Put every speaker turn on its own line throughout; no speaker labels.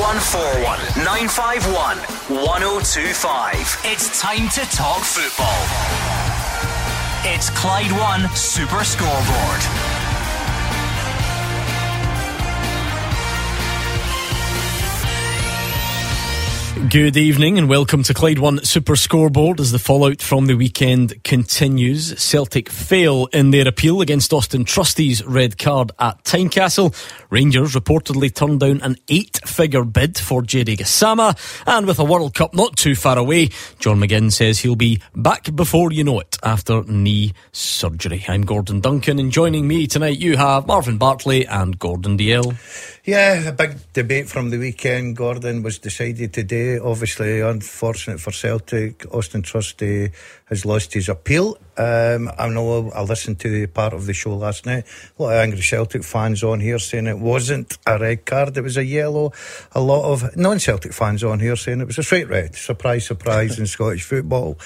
0141 951 1025. It's time to talk football. It's Clyde One Super Scoreboard.
Good evening and welcome to Clyde One Super Scoreboard as the fallout from the weekend continues. Celtic fail in their appeal against Austin Trustee's red card at Tynecastle. Rangers reportedly turned down an 8-figure bid for Jedi Gassama, and with a World Cup not too far away, John McGinn says he'll be back before you know it after knee surgery. I'm Gordon Duncan, and joining me tonight you have Marvin Bartley and Gordon DL.
Yeah, a big debate from the weekend, Gordon, was decided today. Obviously, unfortunate for Celtic. Austin Trustee has lost his appeal. I know I listened to the part of the show last night. A lot of angry Celtic fans on here saying it wasn't a red card, it was a yellow. A lot of non-Celtic fans on here saying it was a straight red. Surprise, surprise in Scottish football.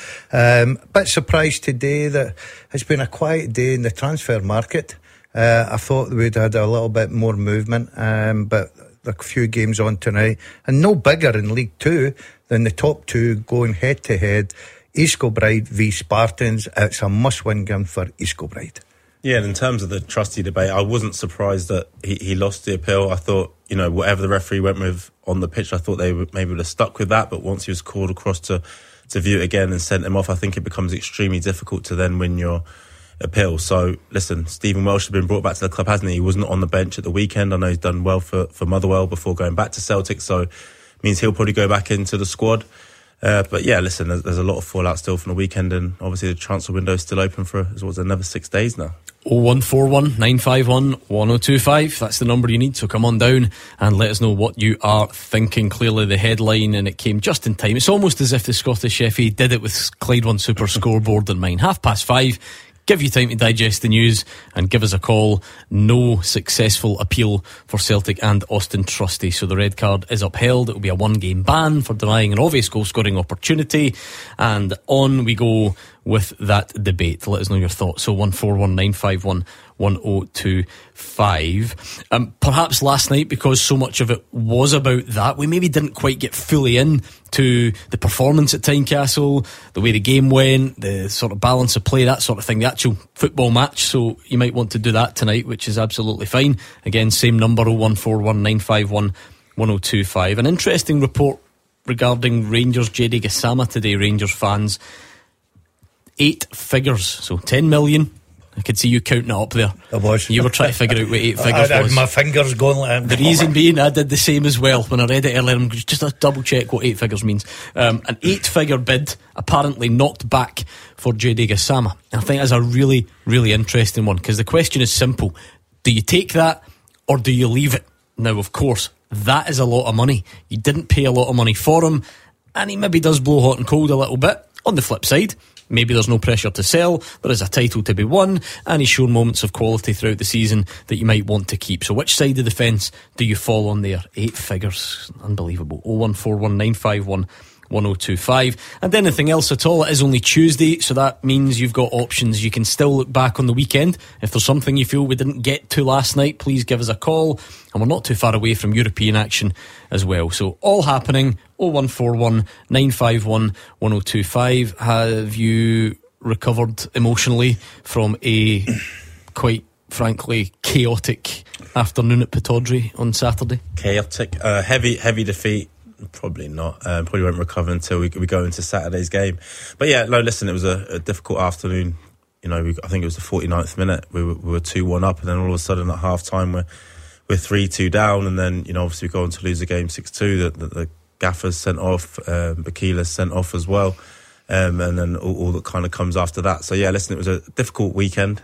Bit surprised today that it's been a quiet day in the transfer market. I thought we'd had a little bit more movement, but a few games on tonight, and no bigger in League 2 than the top two going head to head. East Kilbride v Spartans. It's a must-win game for East Kilbride.
Yeah, and in terms of the Trustee debate, I wasn't surprised that he lost the appeal. I thought, whatever the referee went with on the pitch, I thought they would have stuck with that. But once he was called across to view it again and sent him off, I think it becomes extremely difficult to then win your appeal. So listen, Stephen Welsh has been brought back to the club, hasn't he? He wasn't on the bench at the weekend. I know he's done well for Motherwell before going back to Celtic, so it means he'll probably go back into the squad. But yeah, listen, there's a lot of fallout still from the weekend, and obviously the transfer window is still open for another 6 days now.
0141 951 1025. That's the number you need, so come on down and let us know what you are thinking. Clearly the headline, and it came just in time. It's almost as if the Scottish FA did it with Clyde One Super Scoreboard in mind. 5:30. Give you time to digest the news and give us a call. No successful appeal for Celtic and Austin Trustee, so the red card is upheld. It will be a 1-game ban for denying an obvious goal scoring opportunity, and on we go with that debate. Let us know your thoughts. So 141 951 1025. Perhaps last night, because so much of it was about that, we maybe didn't quite get fully in to the performance at Tynecastle, the way the game went, the sort of balance of play, that sort of thing, the actual football match. So you might want to do that tonight, which is absolutely fine. Again, same number, 0141 951 1025. An interesting report regarding Rangers Jedi Gassama today, Rangers fans. 8 figures, so 10 million. I could see you counting it up there.
I was.
You were trying to figure out what 8 figures
I
was.
my fingers going like
the reason being, I did the same as well. When I read it earlier, I'm just to double check what 8 figures means. An 8-figure bid apparently knocked back for Jedi Gassama. And I think that's a really, really interesting one, because the question is simple. Do you take that or do you leave it? Now, of course, that is a lot of money. You didn't pay a lot of money for him, and he maybe does blow hot and cold a little bit. On the flip side, maybe there's no pressure to sell, there is a title to be won, and he's shown moments of quality throughout the season that you might want to keep. So which side of the fence do you fall on there? 8 figures, unbelievable. 0141 951 1025. And anything else at all, it is only Tuesday, so that means you've got options. You can still look back on the weekend. If there's something you feel we didn't get to last night, please give us a call. And we're not too far away from European action as well. So all happening. 0141 951 1025. Have you recovered emotionally from a quite frankly chaotic afternoon at Pittodrie on Saturday?
Chaotic, heavy defeat. Probably not. Probably won't recover until we go into Saturday's game. But yeah, no, listen, it was a difficult afternoon. I think it was the 49th minute. We were 2-1 up, and then all of a sudden at half time we're 3-2 down, and then obviously we go on to lose the game 6-2. The Gaffer's sent off, Bakila's sent off as well, and then all that kind of comes after that. So yeah, listen, it was a difficult weekend,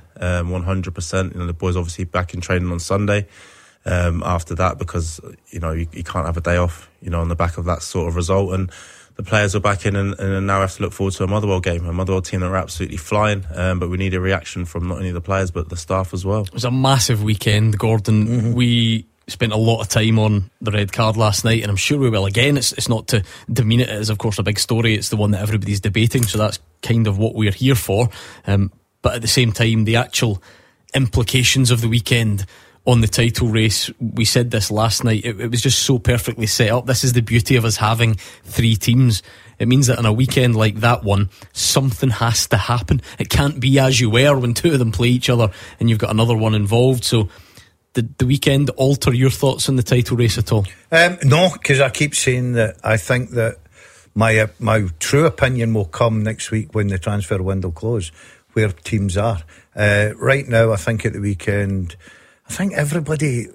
100%. The boys obviously back in training on Sunday. After that, because you can't have a day off on the back of that sort of result, and the players are back in and now have to look forward to a Motherwell game, a Motherwell team that are absolutely flying, but we need a reaction from not only the players but the staff as well.
It was a massive weekend, Gordon. Mm-hmm. We spent a lot of time on the red card last night, and I'm sure we will again. It's not to demean it. It is of course a big story. It's the one that everybody's debating, so that's kind of what we're here for, but at the same time the actual implications of the weekend on the title race. We said this last night, it was just so perfectly set up. This is the beauty of us having 3 teams. It means that on a weekend like that one, something has to happen. It can't be as you were when 2 of them play each other and you've got another one involved. So did the weekend alter your thoughts on the title race at all?
No, because I keep saying that I think that my true opinion will come next week when the transfer window closes, where teams are. Right now, I think at the weekend, I think everybody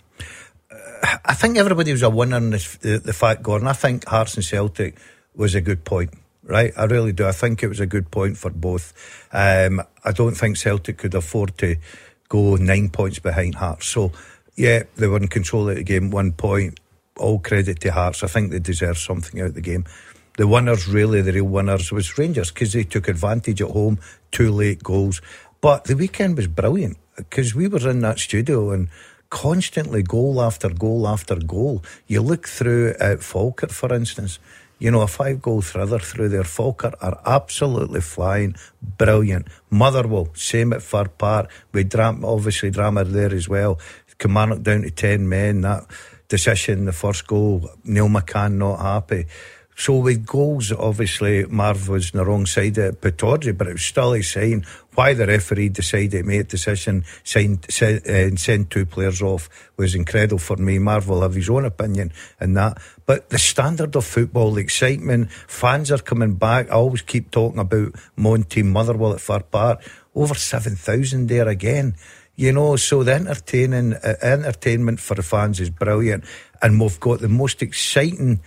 was a winner in the fact, Gordon. I think Hearts and Celtic was a good point, right? I really do. I think it was a good point for both. I don't think Celtic could afford to go 9 points behind Hearts. So, yeah, they were in control of the game, 1 point. All credit to Hearts. I think they deserve something out of the game. The winners, really, the real winners, was Rangers, because they took advantage at home, 2 late goals. But the weekend was brilliant, because we were in that studio and constantly goal after goal after goal. You look through at Falkirk, for instance, you know, a 5-goal thriller through there. Falkirk are absolutely flying, brilliant. Motherwell, same at Fir Park, with obviously drama there as well. Kilmarnock down to 10 men, that decision, the first goal, Neil McCann not happy. So with goals, obviously Marv was on the wrong side of Pittodrie, but it was still a sign why the referee decided to make a decision and send 2 players off was incredible for me. Marv will have his own opinion in that. But the standard of football, the excitement, fans are coming back. I always keep talking about Mon Team Motherwell at Fir Park. Over 7,000 there again. You know, so the entertainment for the fans is brilliant. And we've got the most exciting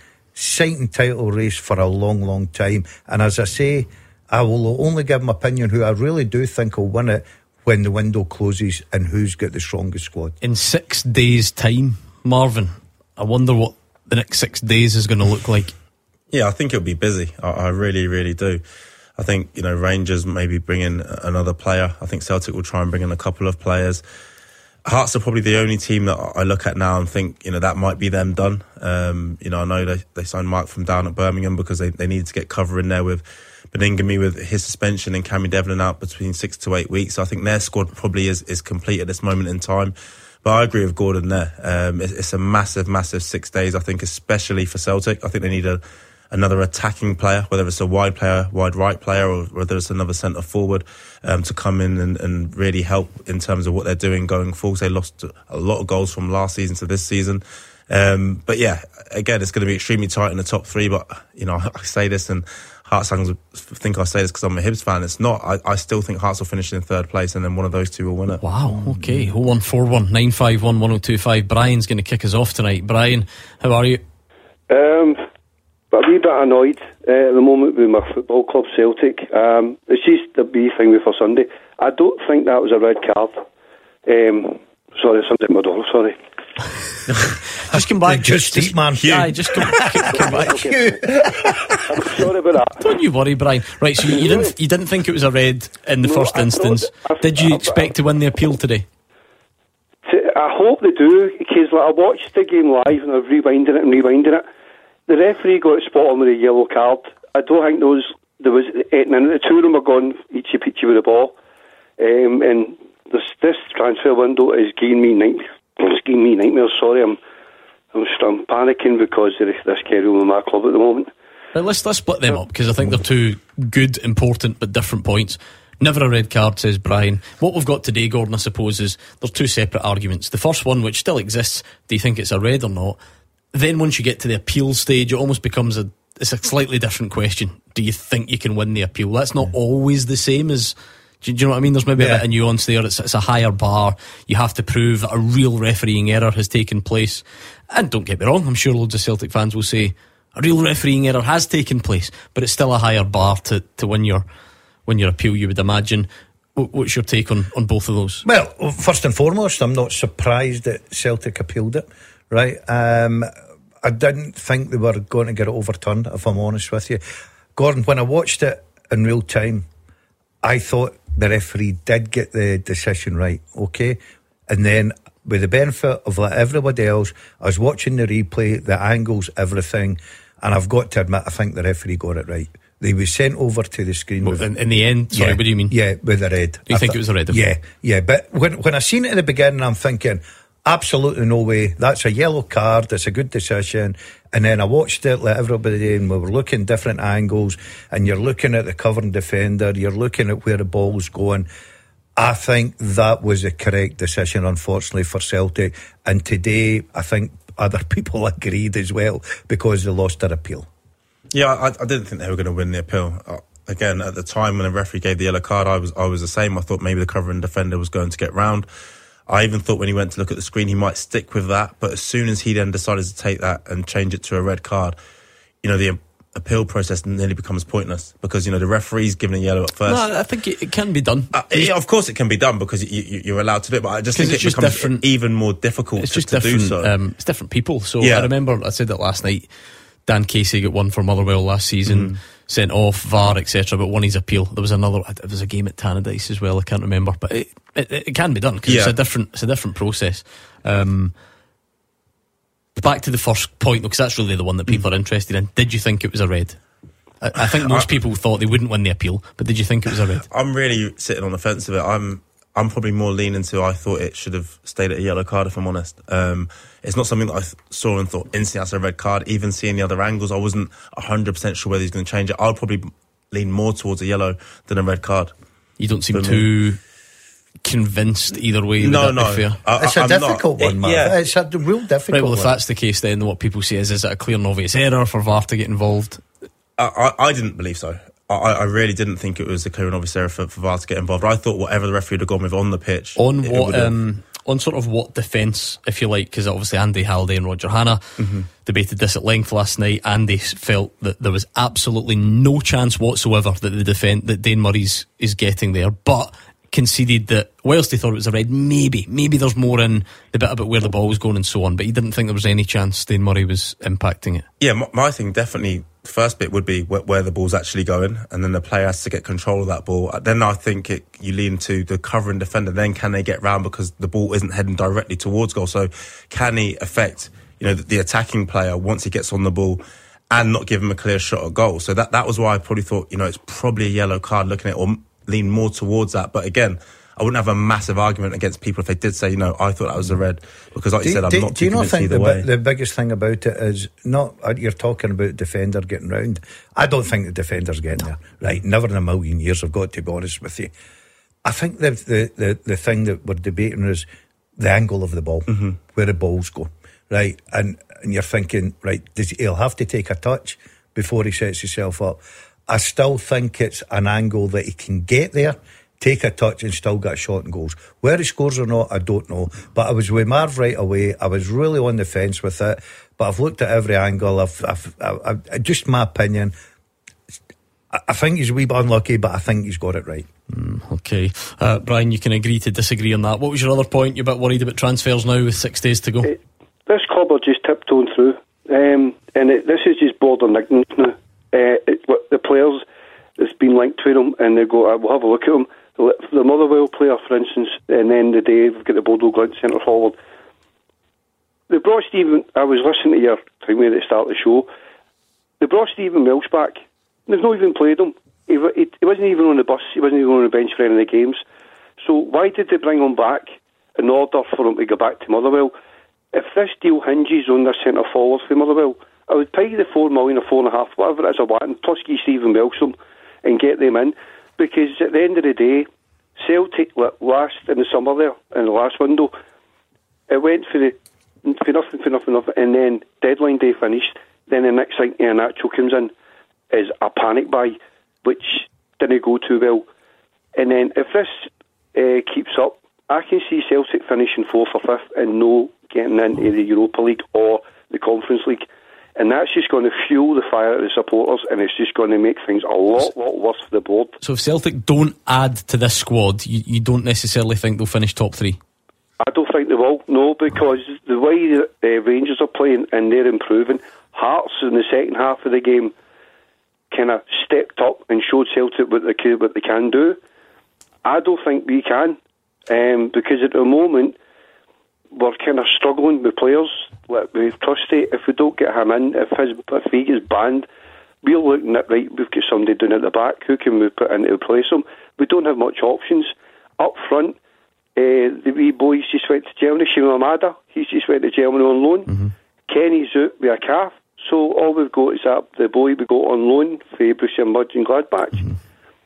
title race for a long time. And as I say, I will only give my opinion who I really do think will win it when the window closes and who's got the strongest squad. In
6 days' time, Marvin, I wonder what the next 6 days is going to look like.
Yeah, I think it'll be busy. I really do. I think, you know, Rangers maybe bring in another player. I think Celtic will try and bring in a couple of players. Hearts are probably the only team that I look at now and think, you know, that might be them done. You know, I know they signed Mike from down at Birmingham because they needed to get cover in there with Beningame with his suspension and Cammy Devlin out between 6 to 8 weeks. So I think their squad probably is complete at this moment in time. But I agree with Gordon there. It's a massive 6 days, I think, especially for Celtic. I think they need another attacking player, whether it's a wide right player or whether it's another centre forward to come in and really help in terms of what they're doing going forward. They lost a lot of goals from last season to this season. But yeah, again, it's going to be extremely tight in the top 3. But, you know, I say this and Hearts fans think I say this because I'm a Hibs fan. It's not. I still think Hearts will finish in 3rd place and then one of those 2 will win it.
Wow, okay. 0141 951 1025. Brian's going to kick us off tonight. Brian, how are you?
But a wee bit annoyed at the moment with my football club Celtic. It's just the wee thing with for Sunday. I don't think that was a red card. Sorry, something at my door, sorry.
Just come back.
Just eat, man.
Yeah, just come back.
I'm sorry about that.
Don't you worry, Brian. Right, so you didn't think it was a red in the first instance. Did you expect to win the appeal today?
I hope they do, because I watched the game live and I've rewinded it. The referee got it spot on with a yellow card. I don't think there was 8 in it. The 2 of them are gone eachy peachy with the ball. And this transfer window is giving me nightmares. Sorry, I'm panicking because of this carry on with my club at the moment.
Right, let's split them up, because I think they're 2 good, important but different points. Never a red card, says Brian. What we've got today, Gordon, I suppose, is there's 2 separate arguments. The first one, which still exists, do you think it's a red or not? Then once you get to the appeal stage, it almost becomes it's a slightly different question. Do you think you can win the appeal? That's not always the same as... Do you know what I mean? There's maybe a bit of nuance there. It's a higher bar. You have to prove that a real refereeing error has taken place. And don't get me wrong, I'm sure loads of Celtic fans will say a real refereeing error has taken place, but it's still a higher bar to win your appeal, you would imagine. What's your take on both of those?
Well, first and foremost, I'm not surprised that Celtic appealed it, right? I didn't think they were going to get it overturned, if I'm honest with you. Gordon, when I watched it in real time, I thought the referee did get the decision right, okay? And then, with the benefit of like everybody else, I was watching the replay, the angles, everything, and I've got to admit, I think the referee got it right. They were sent over to the screen.
In the end, sorry,
yeah,
what do you mean?
Yeah, with the red.
Do you think it was a red?
Yeah. But when I seen it at the beginning, I'm thinking, absolutely no way. That's a yellow card. It's a good decision. And then I watched it like everybody, and we were looking different angles. And you're looking at the covering defender. You're looking at where the ball's going. I think that was the correct decision, unfortunately, for Celtic. And today, I think other people agreed as well, because they lost their appeal.
Yeah, I didn't think they were going to win the appeal. Again, at the time when the referee gave the yellow card, I was the same. I thought maybe the covering defender was going to get round. I even thought when he went to look at the screen, he might stick with that. But as soon as he then decided to take that and change it to a red card, the appeal process nearly becomes pointless, because the referee's given a yellow at first.
No, I think it can be done.
Yeah, of course it can be done, because you're allowed to do it, but I just think it becomes even more difficult to do so.
It's different people. So yeah. I remember I said that last night. Dan Casey got one for Motherwell last season, sent off, VAR, etc. But won his appeal. There was a game at Tannadice as well. I can't remember, but it can be done, because it's a different process. Back to the first point, because that's really the one that people are interested in. Did you think it was a red? I think most people thought they wouldn't win the appeal, but did you think it was a red?
I'm really sitting on the fence of it. I'm probably more leaning to, I thought it should have stayed at a yellow card, if I'm honest. It's not something that I saw and thought instantly that's a red card. Even seeing the other angles, I wasn't 100% sure whether he's going to change it. I'll probably lean more towards a yellow than a red card.
You don't seem too convinced either way.
No.
It's a difficult one, man.
Yeah.
It's a real difficult one.
Right, well, if that's the case, then what people say is it a clear and obvious error for VAR to get involved?
I didn't believe so. I really didn't think it was a clear and obvious error for VAR to get involved. I thought whatever the referee would have gone with on the pitch.
On sort of what defence, if you like, because obviously Andy Halliday and Roger Hanna debated this at length last night. Andy felt that there was absolutely no chance whatsoever that that Dane Murray's is getting there, but conceded that whilst he thought it was a red, maybe there's more in the bit about where the ball was going and so on, but he didn't think there was any chance Dane Murray was impacting it.
Yeah, my thing definitely, the first bit would be where the ball's actually going, and then the player has to get control of that ball. Then I think you lean to the covering defender. Then can they get round, because the ball isn't heading directly towards goal? So can he affect the attacking player once he gets on the ball and not give him a clear shot at goal? So that was why I probably thought it's probably a yellow card, looking at it, or lean more towards that. But again, I wouldn't have a massive argument against people if they did say, I thought that was a red, because like you said, I'm not too convinced either way.
The biggest thing about it is not, you're talking about defender getting round. I don't think the defender's getting there, right? Never in a million years, I've got to be honest with you. I think the thing that we're debating is the angle of the ball, where the ball's go, right? And you're thinking, right, he'll have to take a touch before he sets himself up. I still think it's an angle that he can get there, take a touch and still get a shot and goals. Where he scores or not, I don't know. But I was with Marv right away. I was really on the fence with it. But I've looked at every angle. I've just my opinion. I think he's a wee bit unlucky, but I think he's got it right.
Okay. Brian, you can agree to disagree on that. What was your other point? You're a bit worried about transfers now with 6 days to go?
This club are just tiptoeing through. This is just border ignorance now. The players that's been linked to them, and they go, we'll have a look at them. The Motherwell player, for instance, and then the day we've got the Bodo Glimt centre forward. They brought Stephen. I was listening to your thing at the start of the show. They brought Stephen Welsh back. They've not even played him. He wasn't even on the bus. He wasn't even on the bench for any of the games. So why did they bring him back in order for him to go back to Motherwell? If this deal hinges on their centre forward for Motherwell, I would pay the 4 million or 4.5, whatever it is I want, plus get Stephen Welsham and get them in. Because at the end of the day, Celtic last in the summer there, in the last window, it went for nothing, and then deadline day finished. Then the next thing Iheanacho comes in is a panic buy, which didn't go too well. And then if this keeps up, I can see Celtic finishing 4th or 5th and no getting into the Europa League or the Conference League. And that's just going to fuel the fire of the supporters, and it's just going to make things a lot worse for the board.
So if Celtic don't add to this squad, you don't necessarily think they'll finish top 3?
I don't think they will, no, because the way the Rangers are playing and they're improving, Hearts in the second half of the game kind of stepped up and showed Celtic what they can do. I don't think we can, because at the moment we're kind of struggling with players. With Trusty, if we don't get him in, if he gets banned, we're looking at, right, we've got somebody down at the back, who can we put in to replace him? We don't have much options. Up front, the wee boys just went to Germany, Shima Amada, he's just went to Germany on loan.
Mm-hmm.
Kenny's out with a calf, so all we've got is that the boy we got on loan for Borussia Mönchengladbach.
Mm-hmm.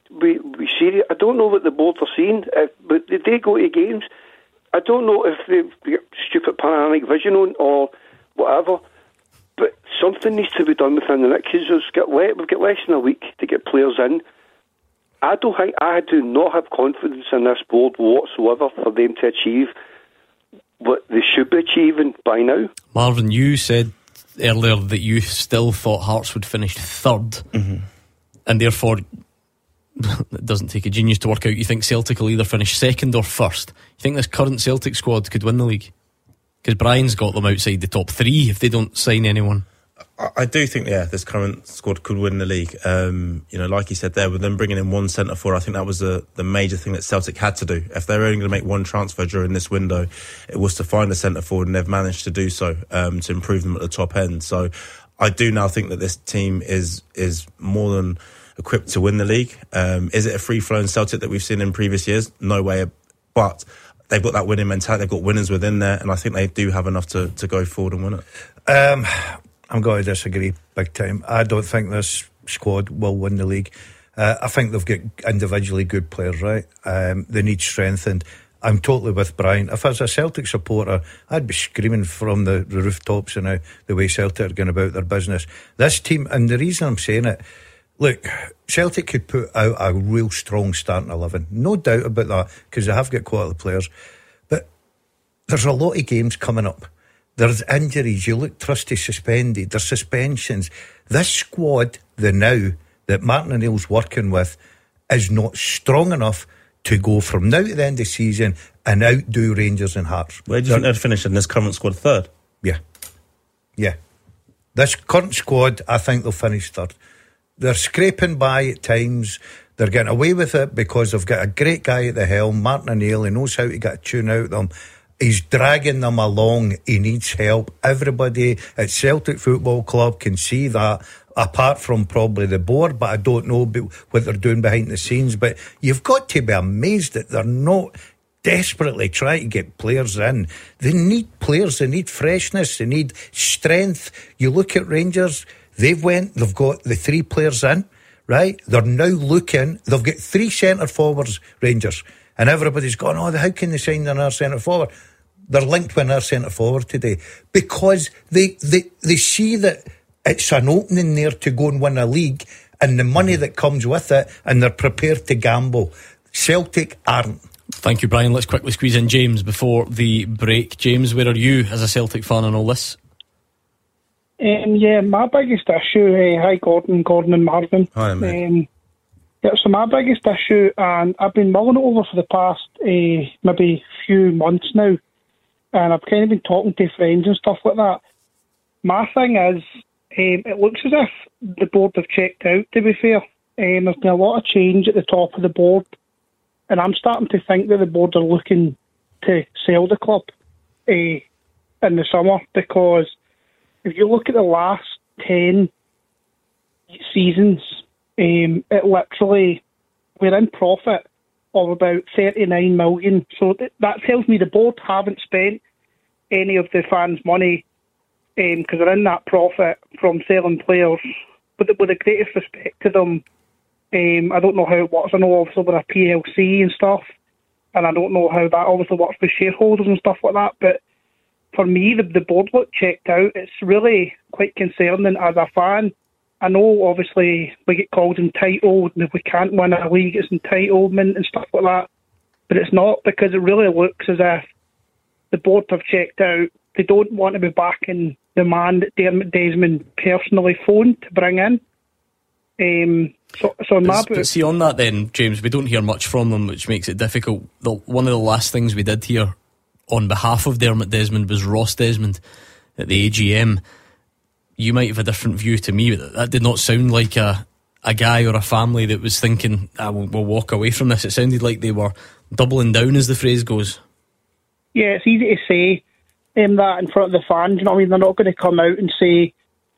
We see it. I don't know what the board are seeing, but did they go to games? I don't know if they've got stupid panoramic vision on or whatever, but something needs to be done within the next, because we've got less than a week to get players in. I do not have confidence in this board whatsoever for them to achieve what they should be achieving by now.
Marvin, you said earlier that you still thought Hearts would finish third, and therefore it doesn't take a genius to work out. You think Celtic will either finish second or first. You think this current Celtic squad could win the league? Because Brian's got them outside the top three if they don't sign anyone.
I do think, this current squad could win the league. Like you said there, with them bringing in one centre forward, I think that was the major thing that Celtic had to do. If they were only going to make one transfer during this window, it was to find a centre forward, and they've managed to do so, to improve them at the top end. So I do now think that this team is more than equipped to win the league. Is it a free-flowing Celtic that we've seen in previous years? No way. But they've got that winning mentality. They've got winners within there, and I think they do have enough to go forward and win it.
I'm going to disagree big time. I don't think this squad will win the league. I think they've got individually good players, right? They need strengthened. I'm totally with Brian. If I was a Celtic supporter, I'd be screaming from the rooftops and the way Celtic are going about their business. This team, and the reason I'm saying it, look, Celtic could put out a real strong starting 11. No doubt about that, because they have got quality players. But there's a lot of games coming up. There's injuries. You look, Trusty suspended. There's suspensions. This squad, that Martin O'Neill's working with, is not strong enough to go from now to the end of the season and outdo Rangers and Hearts.
Where do you think they'd finish in this current squad? Third?
Yeah. This current squad, I think they'll finish third. They're scraping by at times. They're getting away with it because they've got a great guy at the helm, Martin O'Neill. He knows how to get a tune out of them. He's dragging them along. He needs help. Everybody at Celtic Football Club can see that, apart from probably the board, but I don't know what they're doing behind the scenes. But you've got to be amazed that they're not desperately trying to get players in. They need players. They need freshness. They need strength. You look at Rangers, they've got the 3 players in, right? They're now looking, they've got 3 centre forwards, Rangers. And everybody's gone, how can they sign another centre forward? They're linked with another centre forward today because they see that it's an opening there to go and win a league and the money that comes with it, and they're prepared to gamble. Celtic aren't.
Thank you, Brian. Let's quickly squeeze in James before the break. James, where are you as a Celtic fan on all this?
My biggest issue, hi Gordon and Marvin.
Hi, mate.
So my biggest issue, and I've been mulling it over for the past maybe few months now, and I've kind of been talking to friends and stuff like that. My thing is, it looks as if the board have checked out, to be fair. There's been a lot of change at the top of the board, and I'm starting to think that the board are looking to sell the club in the summer, because if you look at the last 10 seasons, it literally, we're in profit of about 39 million. So that tells me the board haven't spent any of the fans' money, because they're in that profit from selling players. But with the greatest respect to them, I don't know how it works. I know obviously with a PLC and stuff, and I don't know how that obviously works with shareholders and stuff like that. But for me, the board look checked out. It's really quite concerning as a fan. I know, obviously, we get called entitled, and if we can't win a league, it's entitlement and stuff like that. But it's not, because it really looks as if the board have checked out. They don't want to be backing the man that Dermot Desmond personally phoned to bring in.
But see, on that then, James, we don't hear much from them, which makes it difficult. One of the last things we did hear on behalf of Dermot Desmond was Ross Desmond at the AGM. You might have a different view to me, but that did not sound like a guy or a family that was thinking, we'll walk away from this. It sounded like they were doubling down, as the phrase goes.
Yeah, it's easy to say that in front of the fans, you know what I mean? They're not going to come out and say,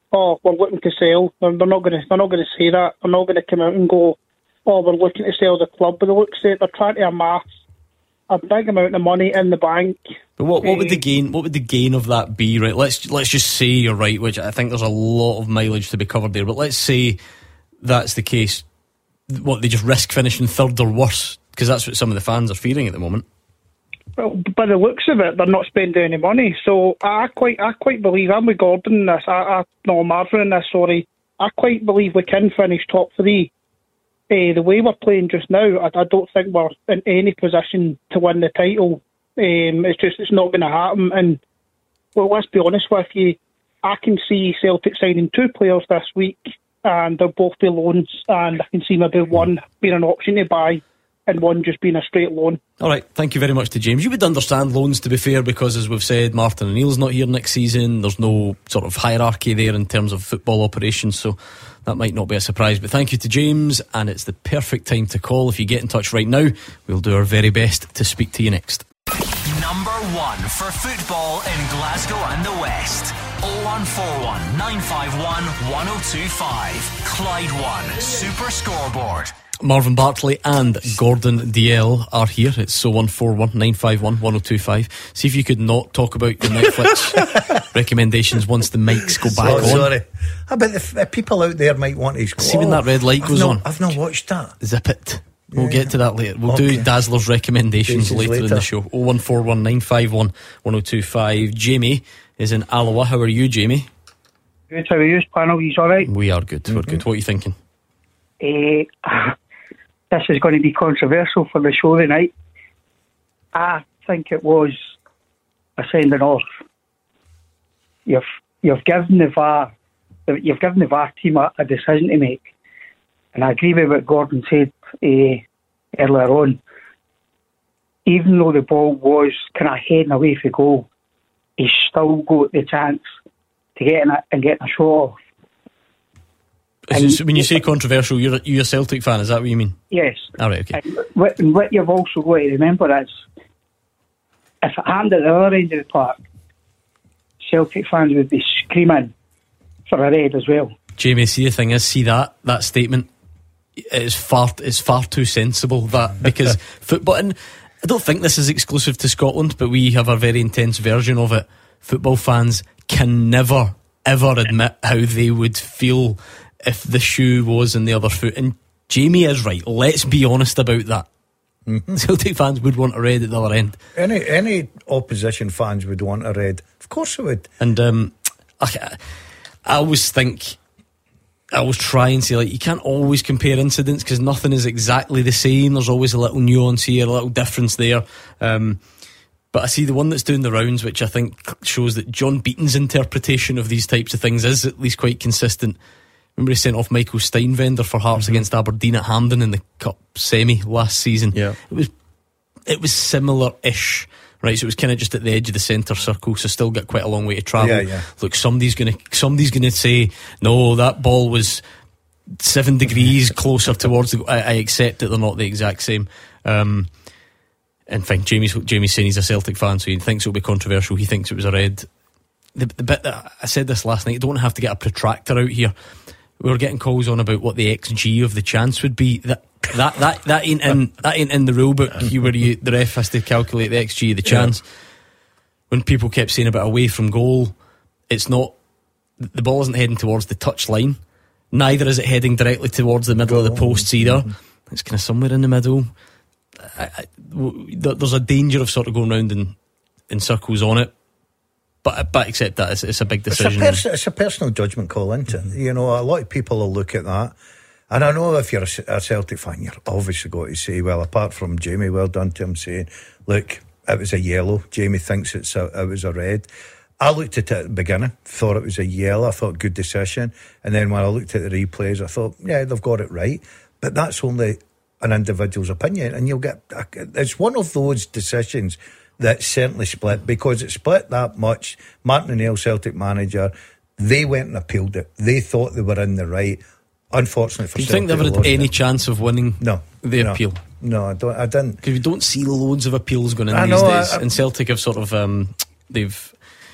oh, we're looking to sell. They're not going to say that. They're not going to come out and go, oh, we're looking to sell the club. But they look, they're trying to amass a big amount of money in the bank.
But what would the gain? What would the gain of that be? Right. Let's just say you're right, which I think there's a lot of mileage to be covered there. But let's say that's the case. What, they just risk finishing third or worse? Because that's what some of the fans are fearing at the moment.
Well, by the looks of it, they're not spending any money. So I quite believe, I'm with Gordon in this. No, Marvin in this. Sorry, I quite believe we can finish top three. The way we're playing just now, I don't think we're in any position to win the title. It's not going to happen. And well, let's be honest with you, I can see Celtic signing 2 players this week, and they'll both be loans. And I can see maybe one being an option to buy, and one just being a straight loan.
All right, thank you very much to James. You would understand loans, to be fair, because as we've said, Martin O'Neill's not here next season. There's no sort of hierarchy there in terms of football operations, so that might not be a surprise. But thank you to James, and it's the perfect time to call. If you get in touch right now, we'll do our very best to speak to you next.
Number 1 for football in Glasgow and the West. 0141 951 1025. Clyde One Super Scoreboard.
Marvin Bartley and Gordon DL are here. It's 0141 951 1025. See if you could not talk about your Netflix recommendations once the mics go back on.
Sorry. I bet the people out there might want to go,
see when that red light goes on.
I've not watched that.
Zip it. We'll get to that later. We'll do Dazzler's recommendations later in the show. 0141 951 1025. Jamie is in Alloa. How are you, Jamie?
Good. How are you, panel? You alright?
We are good. We're good. What are you thinking?
This is going to be controversial for the show tonight. I think it was a sending off. You've given the VAR team a decision to make, and I agree with what Gordon said earlier on. Even though the ball was kind of heading away for goal, he still got the chance to get in it and get a shot off.
So when you say controversial, you're a Celtic fan, is that what you mean?
Yes.
All right, okay.
And what you've also got to remember is, if it happened at the other end of the park, Celtic fans would be screaming for a red as well.
Jamie, see, the thing is, see that statement is far too sensible, that because football, and I don't think this is exclusive to Scotland, but we have a very intense version of it. Football fans can never ever admit how they would feel if the shoe was in the other foot. And Jamie is right. Let's be honest about that. Mm-hmm. Celtic fans would want a red at the other end.
Any opposition fans would want a red. Of course they would.
And I always try and say, like, you can't always compare incidents because nothing is exactly the same. There's always a little nuance here, a little difference there. But I see the one that's doing the rounds, which I think shows that John Beaton's interpretation of these types of things is at least quite consistent. Remember, he sent off Michael Steinvender for Hearts against Aberdeen at Hampden in the Cup semi last season. Yeah, it was similar-ish, right? So it was kind of just at the edge of the centre circle, so still got quite a long way to travel. Yeah. Look, somebody's gonna say, no, that ball was 7 degrees closer towards the. I accept that they're not the exact same. And fine, Jamie's saying he's a Celtic fan, so he thinks it'll be controversial. He thinks it was a red. The bit that I said this last night, I don't have to get a protractor out here. We were getting calls on about what the XG of the chance would be. That ain't in the rule book where the ref has to calculate the XG of the chance. When people kept saying about away from goal, it's not, the ball isn't heading towards the touch line, neither is it heading directly towards the middle of the posts either. It's kind of somewhere in the middle. There's a danger of sort of going round in circles on it. But accept that it's a big decision.
It's a personal judgment call, isn't it? You know, a lot of people will look at that, and I know if you're a Celtic fan, you're obviously got to say, well, apart from Jamie, well done to him saying, look, it was a yellow. Jamie thinks it was a red. I looked at it at the beginning, thought it was a yellow. I thought good decision, and then when I looked at the replays, I thought, yeah, they've got it right. But that's only an individual's opinion, and you'll get. It's one of those decisions that certainly split, because it split that much. Martin O'Neill, Celtic manager, they went and appealed it. They thought they were in the right. Unfortunately for Celtic,
do you think they ever had any chance of winning the appeal?
No, I didn't.
Because we don't see loads of appeals going in these days. And Celtic have sort of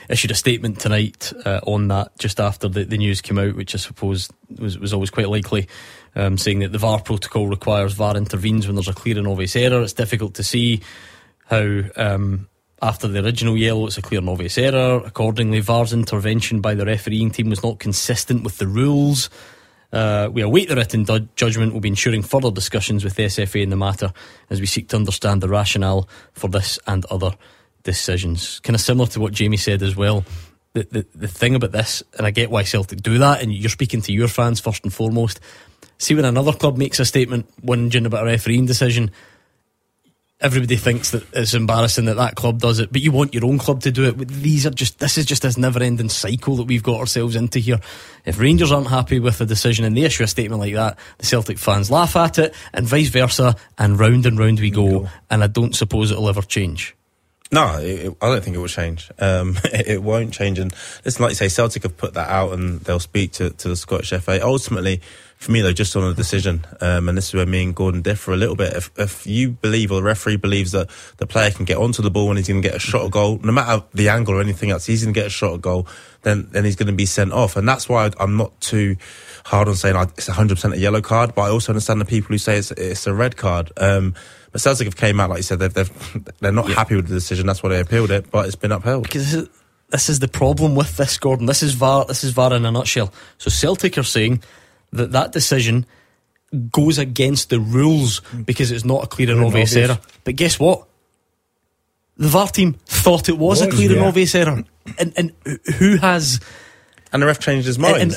issued a statement tonight on that just after the news came out, which I suppose was always quite likely, saying that the VAR protocol requires VAR intervenes when there's a clear and obvious error. It's difficult to see how after the original yellow it's a clear and obvious error. Accordingly, VAR's intervention by the refereeing team was not consistent with the rules. We await the written judgment. We'll be ensuring further discussions with the SFA in the matter as we seek to understand the rationale for this and other decisions. Kind of similar to what Jamie said as well. The thing about this, and I get why Celtic do that, and you're speaking to your fans first and foremost. See, when another club makes a statement whinging about a refereeing decision, everybody thinks that it's embarrassing that club does it, but you want your own club to do it. This is just this never-ending cycle that we've got ourselves into here. If Rangers aren't happy with the decision and they issue a statement like that, the Celtic fans laugh at it, and vice versa, and round we go. And I don't suppose it'll ever change.
No, I don't think it will change. It won't change. And listen, like you say, Celtic have put that out and they'll speak to the Scottish FA. Ultimately, for me, though, just on a decision, and this is where me and Gordon differ a little bit. If you believe, or the referee believes, that the player can get onto the ball and he's going to get a shot at goal, no matter the angle or anything else, he's going to get a shot at goal, then he's going to be sent off. And that's why I'm not too hard on saying it's 100% a yellow card, but I also understand the people who say it's a red card. But Celtic have came out, like you said, they're not happy with the decision. That's why they appealed it, but it's been upheld.
Because this is the problem with this, Gordon. This is VAR in a nutshell. So Celtic are saying that decision goes against the rules because it's not a clear and obvious error. But guess what? The VAR team thought it was a clear and obvious error. And who has...
And the ref changed his mind.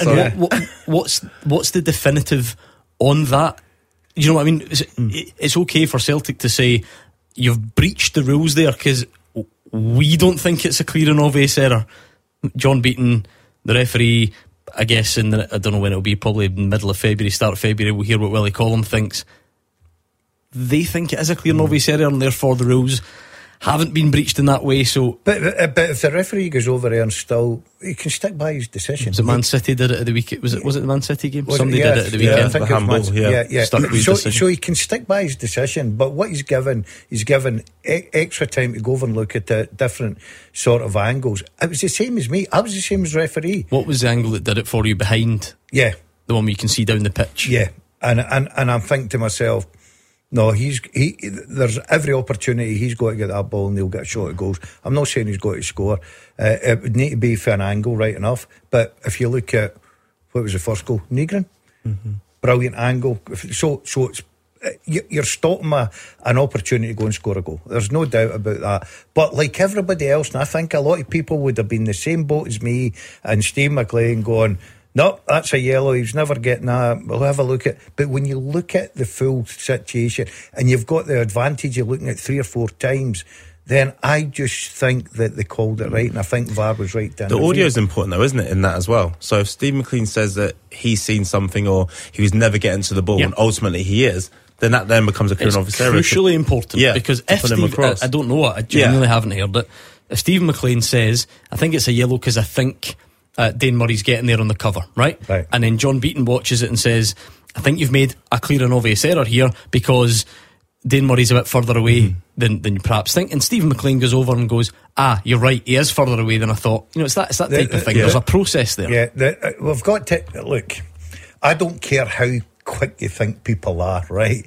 What's the definitive on that? You know what I mean? It's okay for Celtic to say you've breached the rules there because we don't think it's a clear and obvious error. John Beaton, the referee, I guess I don't know when it'll be, probably middle of February, start of February, we'll hear what Willie Collum thinks. They think it is a clear and obvious error, and therefore the rules haven't been breached in that way. So,
but if the referee goes over there and still, he can stick by his decision.
Was it Man City did it at the weekend? Was it the Man City game? Somebody did it at the weekend.
I think so he can stick by his decision. But what he's given extra time to go over and look at the different sort of angles. It was the same as me. I was the same as referee.
What was the angle that did it for you behind?
Yeah,
the one where you can see down the pitch.
Yeah, and I'm thinking to myself, no, there's every opportunity he's got to get that ball and he'll get a shot at goals. I'm not saying he's got to score. It would need to be for an angle, right enough. But if you look at, what was the first goal? Nygren? Brilliant angle. So it's, you're stopping an opportunity to go and score a goal. There's no doubt about that. But like everybody else, and I think a lot of people would have been the same boat as me and Steve McLean going, no, that's a yellow, he's never getting that, we'll have a look at. But when you look at the full situation and you've got the advantage of looking at 3 or 4 times, then I just think that they called it right, and I think VAR was right down.
The audio is important though, isn't it, in that as well? So if Steve McLean says that he's seen something or he was never getting to the ball, and ultimately he is, then that then becomes a clear and obvious error.
It's crucially important, because if Steve, I don't know, I genuinely haven't heard it. If Steve McLean says, I think it's a yellow because I think Dane Murray's getting there on the cover, right? And then John Beaton watches it and says, I think you've made a clear and obvious error here because Dane Murray's a bit further away than you perhaps think. And Stephen McLean goes over and goes, you're right, he is further away than I thought. You know, it's that type of thing. There's a process there.
Yeah, we've got to look. I don't care how quick you think people are, right?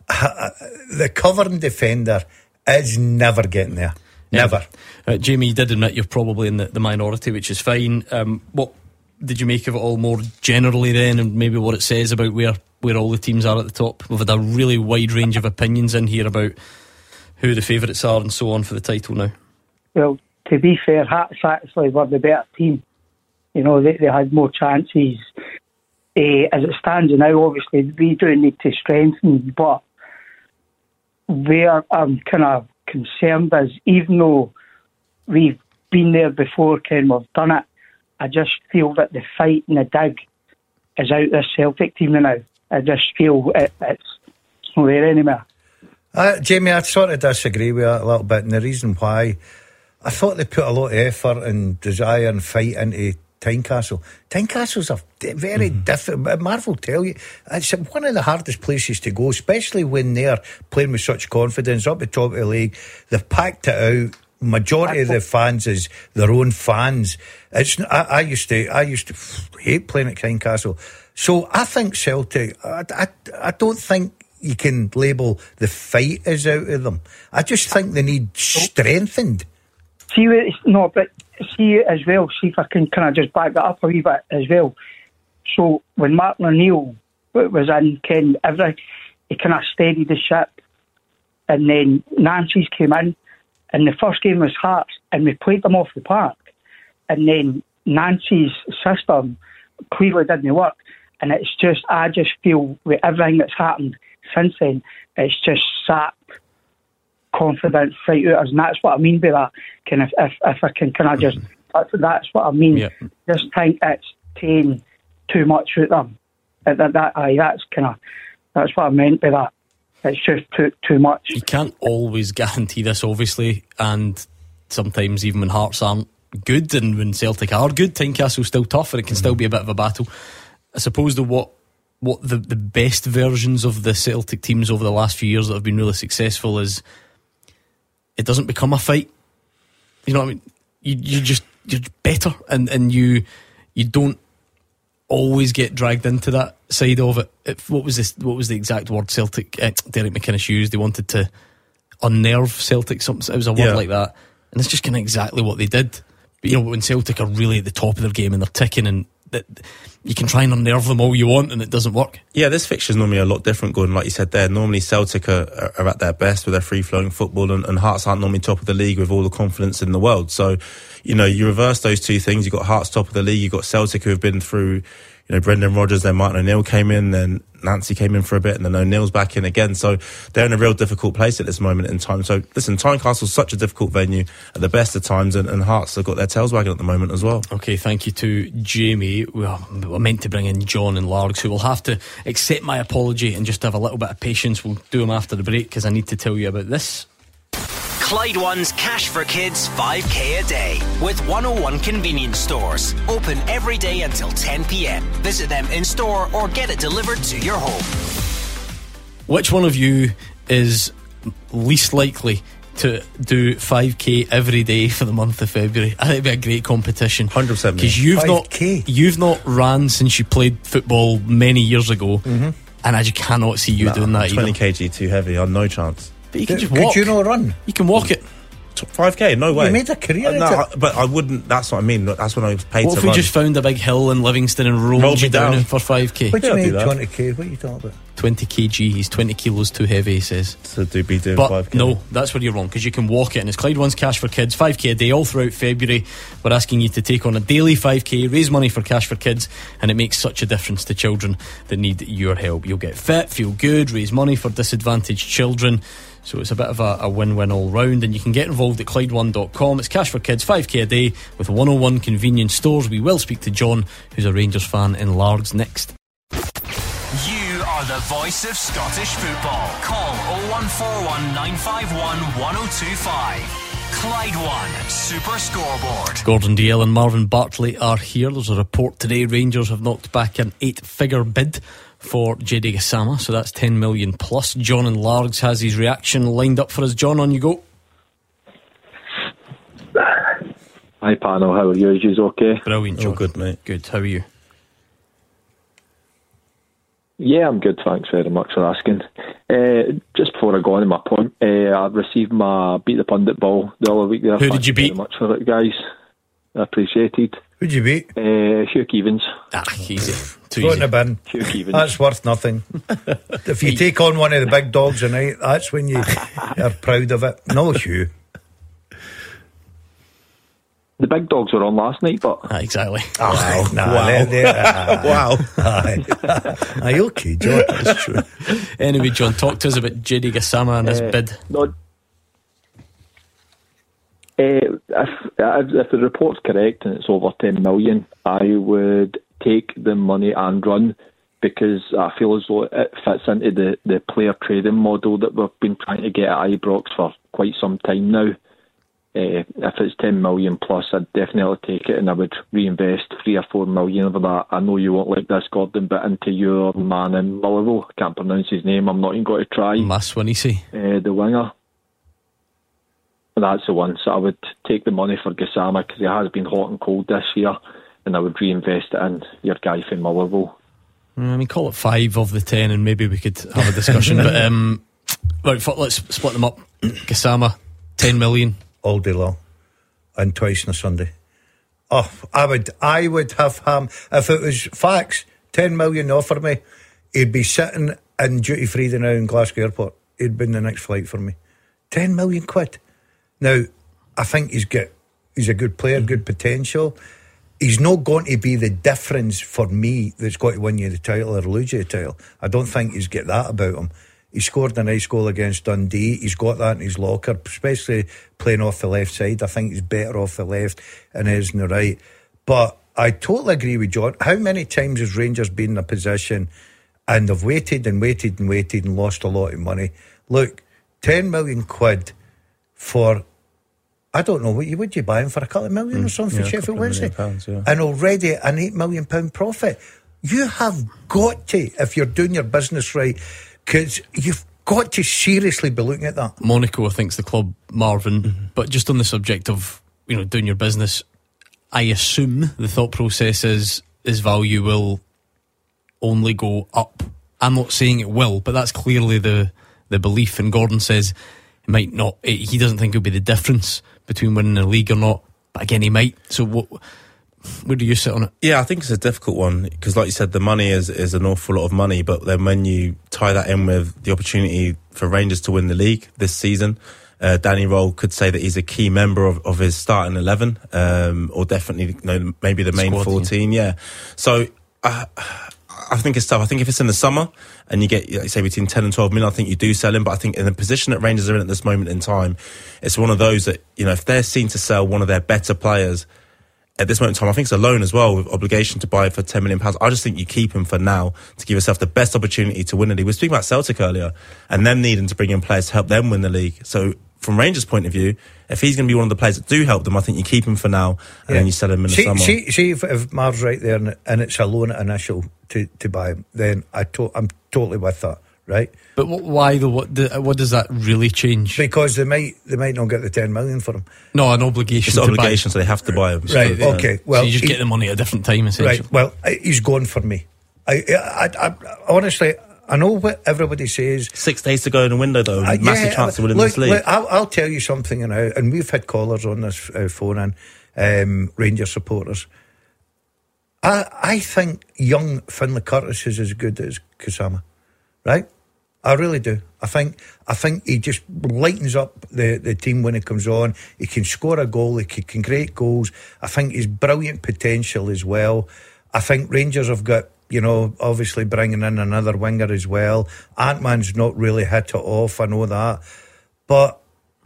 The covering defender is never getting there. Never.
Jamie, you did admit you're probably in the minority, which is fine. What did you make of it all more generally then, and maybe what it says about where all the teams are at the top? We've had a really wide range of opinions in here about who the favourites are and so on for the title now.
Well, to be fair, Hearts actually were the better team. You know, they had more chances. As it stands now, obviously, we do need to strengthen, but where I'm kind of concerned is, even though we've been there before, Ken, we've done it, I just feel that the fight and the dig is out this Celtic team now. I just feel it's not there anymore.
Jamie, I sort of disagree with that a little bit, and the reason why, I thought they put a lot of effort and desire and fight into Tynecastle. Tynecastle's a very different. Marv will tell you, it's one of the hardest places to go, especially when they're playing with such confidence up the top of the league. They've packed it out. majority of the fans is their own fans. It's I used to hate playing at Castle. So I think Celtic, I don't think you can label the fight as out of them. I just think they need strengthened.
See, but see as well, see if I can kind of just back that up a wee bit as well. So when Martin O'Neill was in, Ken, he kind of steadied the ship, and then Nancy's came in, and the first game was Hearts, and we played them off the park, and then Nancy's system clearly didn't work, and it's just, I just feel with everything that's happened since then, it's just sapped confidence right out, and that's what I mean by that. Kind of, if I can kind of just, that's what I mean.
Yeah.
Just think it's taking too much out them. That's what I meant by that. It's just too much.
You can't always guarantee this, obviously, and sometimes even when Hearts aren't good and when Celtic are good, Tynecastle's still tough and it can still be a bit of a battle. I suppose what the best versions of the Celtic teams over the last few years that have been really successful is it doesn't become a fight. You know what I mean? You're better, and you don't always get dragged into that side of it. What was the exact word Celtic Derek McInnes used? They wanted to unnerve Celtic, something. It was a word like that, and it's just kind of exactly what they did. But, you know, when Celtic are really at the top of their game and they're ticking, and that you can try and unnerve them all you want, and it doesn't work. Yeah,
this fixture's normally a lot different, Gordon. Like you said there, normally Celtic are at their best with their free-flowing football, and Hearts aren't normally top of the league with all the confidence in the world. So, you know, you reverse those two things. You've got Hearts top of the league, you've got Celtic who have been through, you know, Brendan Rodgers, then Martin O'Neill came in, then Nancy came in for a bit, and then O'Neill's back in again. So they're in a real difficult place at this moment in time. So listen, Tynecastle's such a difficult venue at the best of times, and Hearts have got their tails wagging at the moment as well.
Okay, thank you to Jamie. We're meant to bring in John and Largs, who will have to accept my apology and just have a little bit of patience. We'll do them after the break, because I need to tell you about this.
Clyde One's Cash for Kids 5k a day with 101 convenience stores. Open every day until 10 p.m. Visit them in store or get it delivered to your home.
Which one of you is least likely to do 5k every day for the month of February? I think it'd be a great competition.
100%.
Because you've not ran since you played football many years ago, and I just cannot see you doing that
20
either.
20 kg too heavy, I've no chance.
But you can just walk.
Could you not run?
You can walk it.
5k, no way.
You made a career out of it.
But I wouldn't. That's what I mean. That's when I was paid
What
to
if we
run.
just found a big hill in Livingston and rolled you down it for 5k?
What do you
Yeah, I'll
mean
do that.
20k? What are you talking about?
20 kg, he's 20 kilos too heavy, he says.
to be doing
But
5k.
no, that's where you're wrong, because you can walk it, and it's Clyde One's Cash for Kids 5k a day all throughout February. We're asking you to take on a daily 5k, raise money for Cash for Kids, and it makes such a difference to children that need your help. You'll get fit, feel good, raise money for disadvantaged children. So it's a bit of a win-win all round, and you can get involved at Clyde1.com. It's Cash for Kids 5k a day with 101 convenience stores. We will speak to John, who's a Rangers fan, in Largs next.
You are the voice of Scottish football. Call 0141 951 1025. Clyde One Super Scoreboard.
Gordon Dalziel and Marvin Bartley are here. There's a report today. Rangers have knocked back an 8-figure bid for Jedi Gassama, so that's 10 million plus. John and Largs has his reaction lined up for us. John, on you go.
Hi panel, how are you? Is okay?
Brilliant, John.
Oh, good, mate.
Good, how are you?
Yeah, I'm good, thanks very much for asking. Just before I go on to my point, I received my Beat the Pundit ball the other week there.
Who did
Thanks
you beat?
very much for it, guys. I appreciate it.
Who'd you beat?
Hugh Keevins.
Easy. Too
Throw it in
easy.
the bin.
Hugh Keevins.
That's worth nothing. If you take on one of the big dogs tonight, that's when you're proud of it. No, Hugh.
The big dogs were on last night, but
Exactly.
Wow.
Wow.
Are you okay, John? That's true.
Anyway, John, talk to us about Jedi Gassama and his bid.
no. If the report's correct and it's over 10 million, I would take the money and run, because I feel as though it fits into the player trading model that we've been trying to get at Ibrox for quite some time now. If it's 10 million plus, I'd definitely take it, and I would reinvest 3 or 4 million of that. I know you won't like this, Gordon, but into your man in Motherwell. I can't pronounce his name, I'm not even going to try.
Maswanisi.
The winger. That's the one. So I would take the money for Gassama because he has been hot and cold this year, and I would reinvest it in your guy from Motherwell.
I mean, call it 5 of the 10 and maybe we could have a discussion. But right, let's split them up. Gassama, 10 million.
All day long. And twice on a Sunday. Oh, I would have him, if it was facts, 10 million offer me, he'd be sitting in duty free now in Glasgow Airport. He'd been the next flight for me. 10 million quid. Now, I think he's a good player, good potential. He's not going to be the difference for me that's got to win you the title or lose you the title. I don't think he's got that about him. He scored a nice goal against Dundee. He's got that in his locker, especially playing off the left side. I think he's better off the left and is on the right. But I totally agree with John. How many times has Rangers been in a position and they've waited and waited and waited and lost a lot of money? Look, 10 million quid for, I don't know, would you buy him for a couple of million or something for Sheffield Wednesday? And already an £8 million profit. You have got to, if you're doing your business right, because you've got to seriously be looking at that.
Monaco, I think's the club, Marvin. But just on the subject of, doing your business, I assume the thought process is his value will only go up. I'm not saying it will, but that's clearly the belief. And Gordon says it might not. He doesn't think it'll be the difference between winning the league or not. But again, he might. So where do you sit on it?
Yeah, I think it's a difficult one because, like you said, the money is an awful lot of money. But then when you tie that in with the opportunity for Rangers to win the league this season, Danny Roll could say that he's a key member of his starting 11, or definitely maybe the main
Squad,
14. Yeah. So I think it's tough. I think if it's in the summer and you get, like, say, between 10 and 12 million, I think you do sell him. But I think in the position that Rangers are in at this moment in time, it's one of those that, if they're seen to sell one of their better players at this moment in time, I think it's a loan as well with obligation to buy it for £10 million. I just think you keep him for now to give yourself the best opportunity to win the league. We were speaking about Celtic earlier and them needing to bring in players to help them win the league. So from Rangers' point of view, if he's going to be one of the players that do help them, I think you keep him for now and then you sell him in the summer.
See if Marv's right there and it's a loan initial to buy him, then I'm totally with that, right?
But why though? What does that really change?
Because they might not get the 10 million for him.
No, an obligation.
It's an obligation, so they have to buy him.
Right?
So,
okay. Well,
so you just get the money at a different time, essentially.
Right. Well, he's gone for me. I honestly, I know what everybody says.
6 days to go in the window, though. Massive chance of winning this league.
Look, I'll tell you something now, and we've had callers on this phone and Rangers supporters. I think young Finlay Curtis is as good as Gassama, right? I really do. I think he just lightens up the team when he comes on. He can score a goal. He can create goals. I think he's brilliant potential as well. I think Rangers have got, obviously bringing in another winger as well. Ant-Man's not really hit it off, I know that. But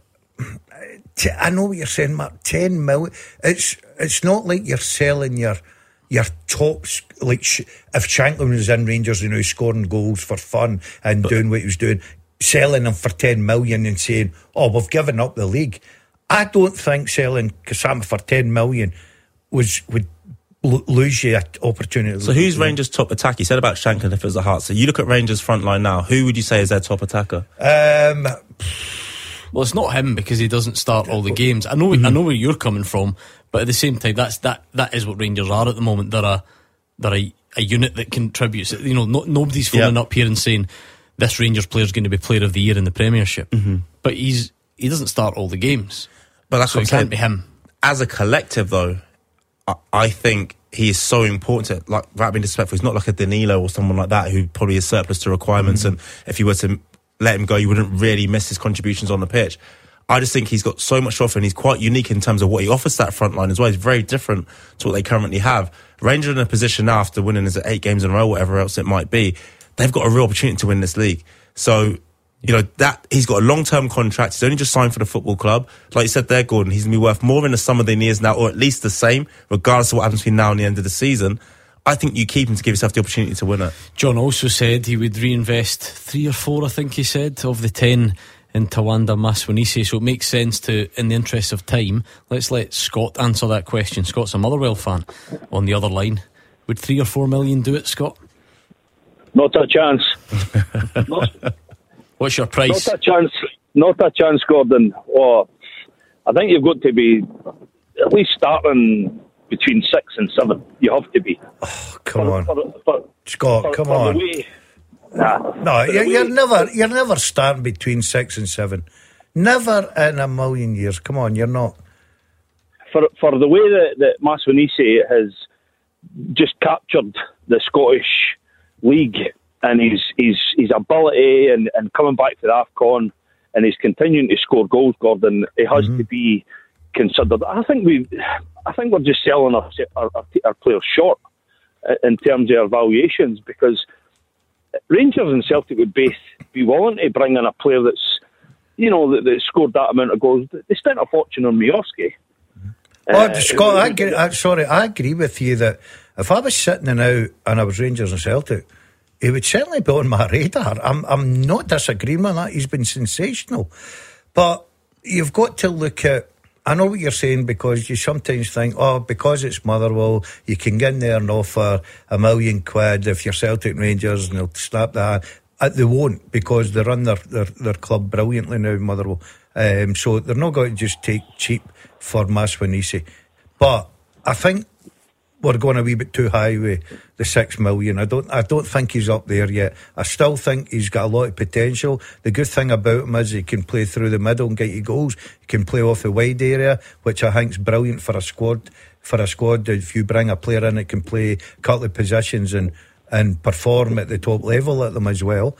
I know what you're saying, Mark. 10 million. It's not like you're selling your tops, like if Shankland was in Rangers, scoring goals for fun and doing what he was doing, selling him for 10 million and saying, oh, we've given up the league. I don't think selling Gassama for 10 million would lose you an opportunity.
So who's Rangers' top attacker? You said about Shankland if it was a heart. So you look at Rangers' front line now. Who would you say is their top attacker?
Well, it's not him because he doesn't start all the games. I know where you're coming from, but at the same time, that is what Rangers are at the moment. They're a unit that contributes. Nobody's phoning up here and saying this Rangers player is going to be Player of the Year in the Premiership, but he doesn't start all the games.
But that's
so
what
it can't be him.
As a collective, though, I think he is so important. Like, without being disrespectful, he's not like a Danilo or someone like that who probably is surplus to requirements, and if you were to let him go, you wouldn't really miss his contributions on the pitch. I just think he's got so much to offer, and he's quite unique in terms of what he offers to that front line as well. He's very different to what they currently have. Rangers are in a position now, after winning 8 games in a row, whatever else it might be, they've got a real opportunity to win this league. So, that he's got a long-term contract. He's only just signed for the football club. Like you said there, Gordon, he's going to be worth more in the summer than he is now, or at least the same, regardless of what happens between now and the end of the season. I think you keep him to give yourself the opportunity to win it. John
also said he would reinvest 3 or 4, I think he said, of the 10 into Wanda Maswanisi, so it makes sense to, in the interest of time, let's let Scott answer that question. Scott's a Motherwell fan on the other line. Would 3 or 4 million do it, Scott?
Not a chance.
What's your price?
Not a chance, Gordon. Oh, I think you've got to be at least starting between 6 and 7. You have to be.
Oh, come on, Scott. Come on.
No,
you're never starting between 6 and 7. Never in a million years. Come on, you're not.
For the way that Maswanisi has just captured the Scottish League and his ability and coming back to the AFCON, and he's continuing to score goals, Gordon, it has to be considered. I think we're just selling our players short in terms of our valuations, because Rangers and Celtic would both be willing to bring in a player that's, that scored that amount of goals. They spent a fortune on Miovski.
Scott, I agree with you that if I was sitting now and I was Rangers and Celtic, he would certainly be on my radar. I'm not disagreeing with that. He's been sensational. But you've got to look at, I know what you're saying, because you sometimes think, because it's Motherwell, you can get in there and offer £1 million if you're Celtic and Rangers, and they'll snap that. They won't, because they run their club brilliantly now, Motherwell. So they're not going to just take cheap for Maswanisi. But I think we're going a wee bit too high with the 6 million. I don't think he's up there yet. I still think he's got a lot of potential. The good thing about him is he can play through the middle and get you goals. He can play off the wide area, which I think is brilliant for a squad. If you bring a player in that can play a couple of positions and perform at the top level at them as well.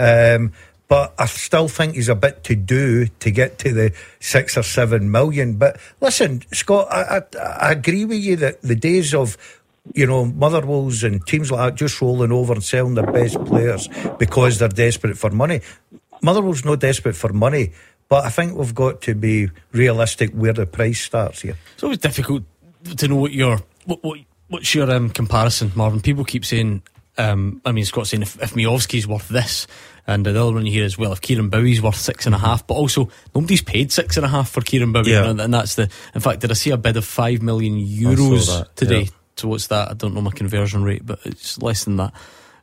But I still think he's a bit to do to get to the 6 or 7 million. But listen, Scott, I agree with you that the days of, Motherwell's and teams like that just rolling over and selling their best players because they're desperate for money. Motherwell's not desperate for money, but I think we've got to be realistic where the price starts here.
It's always difficult to know what's your comparison, Marvin. People keep saying, Scott's saying if Miovski's worth this, and the other one you hear is, well, if Kieran Bowie's worth 6.5, but also nobody's paid 6.5 for Kieran Bowie, and that's the. In fact, did I see a bid of €5 million today? Yeah. So what's that? I don't know my conversion rate, but it's less than that.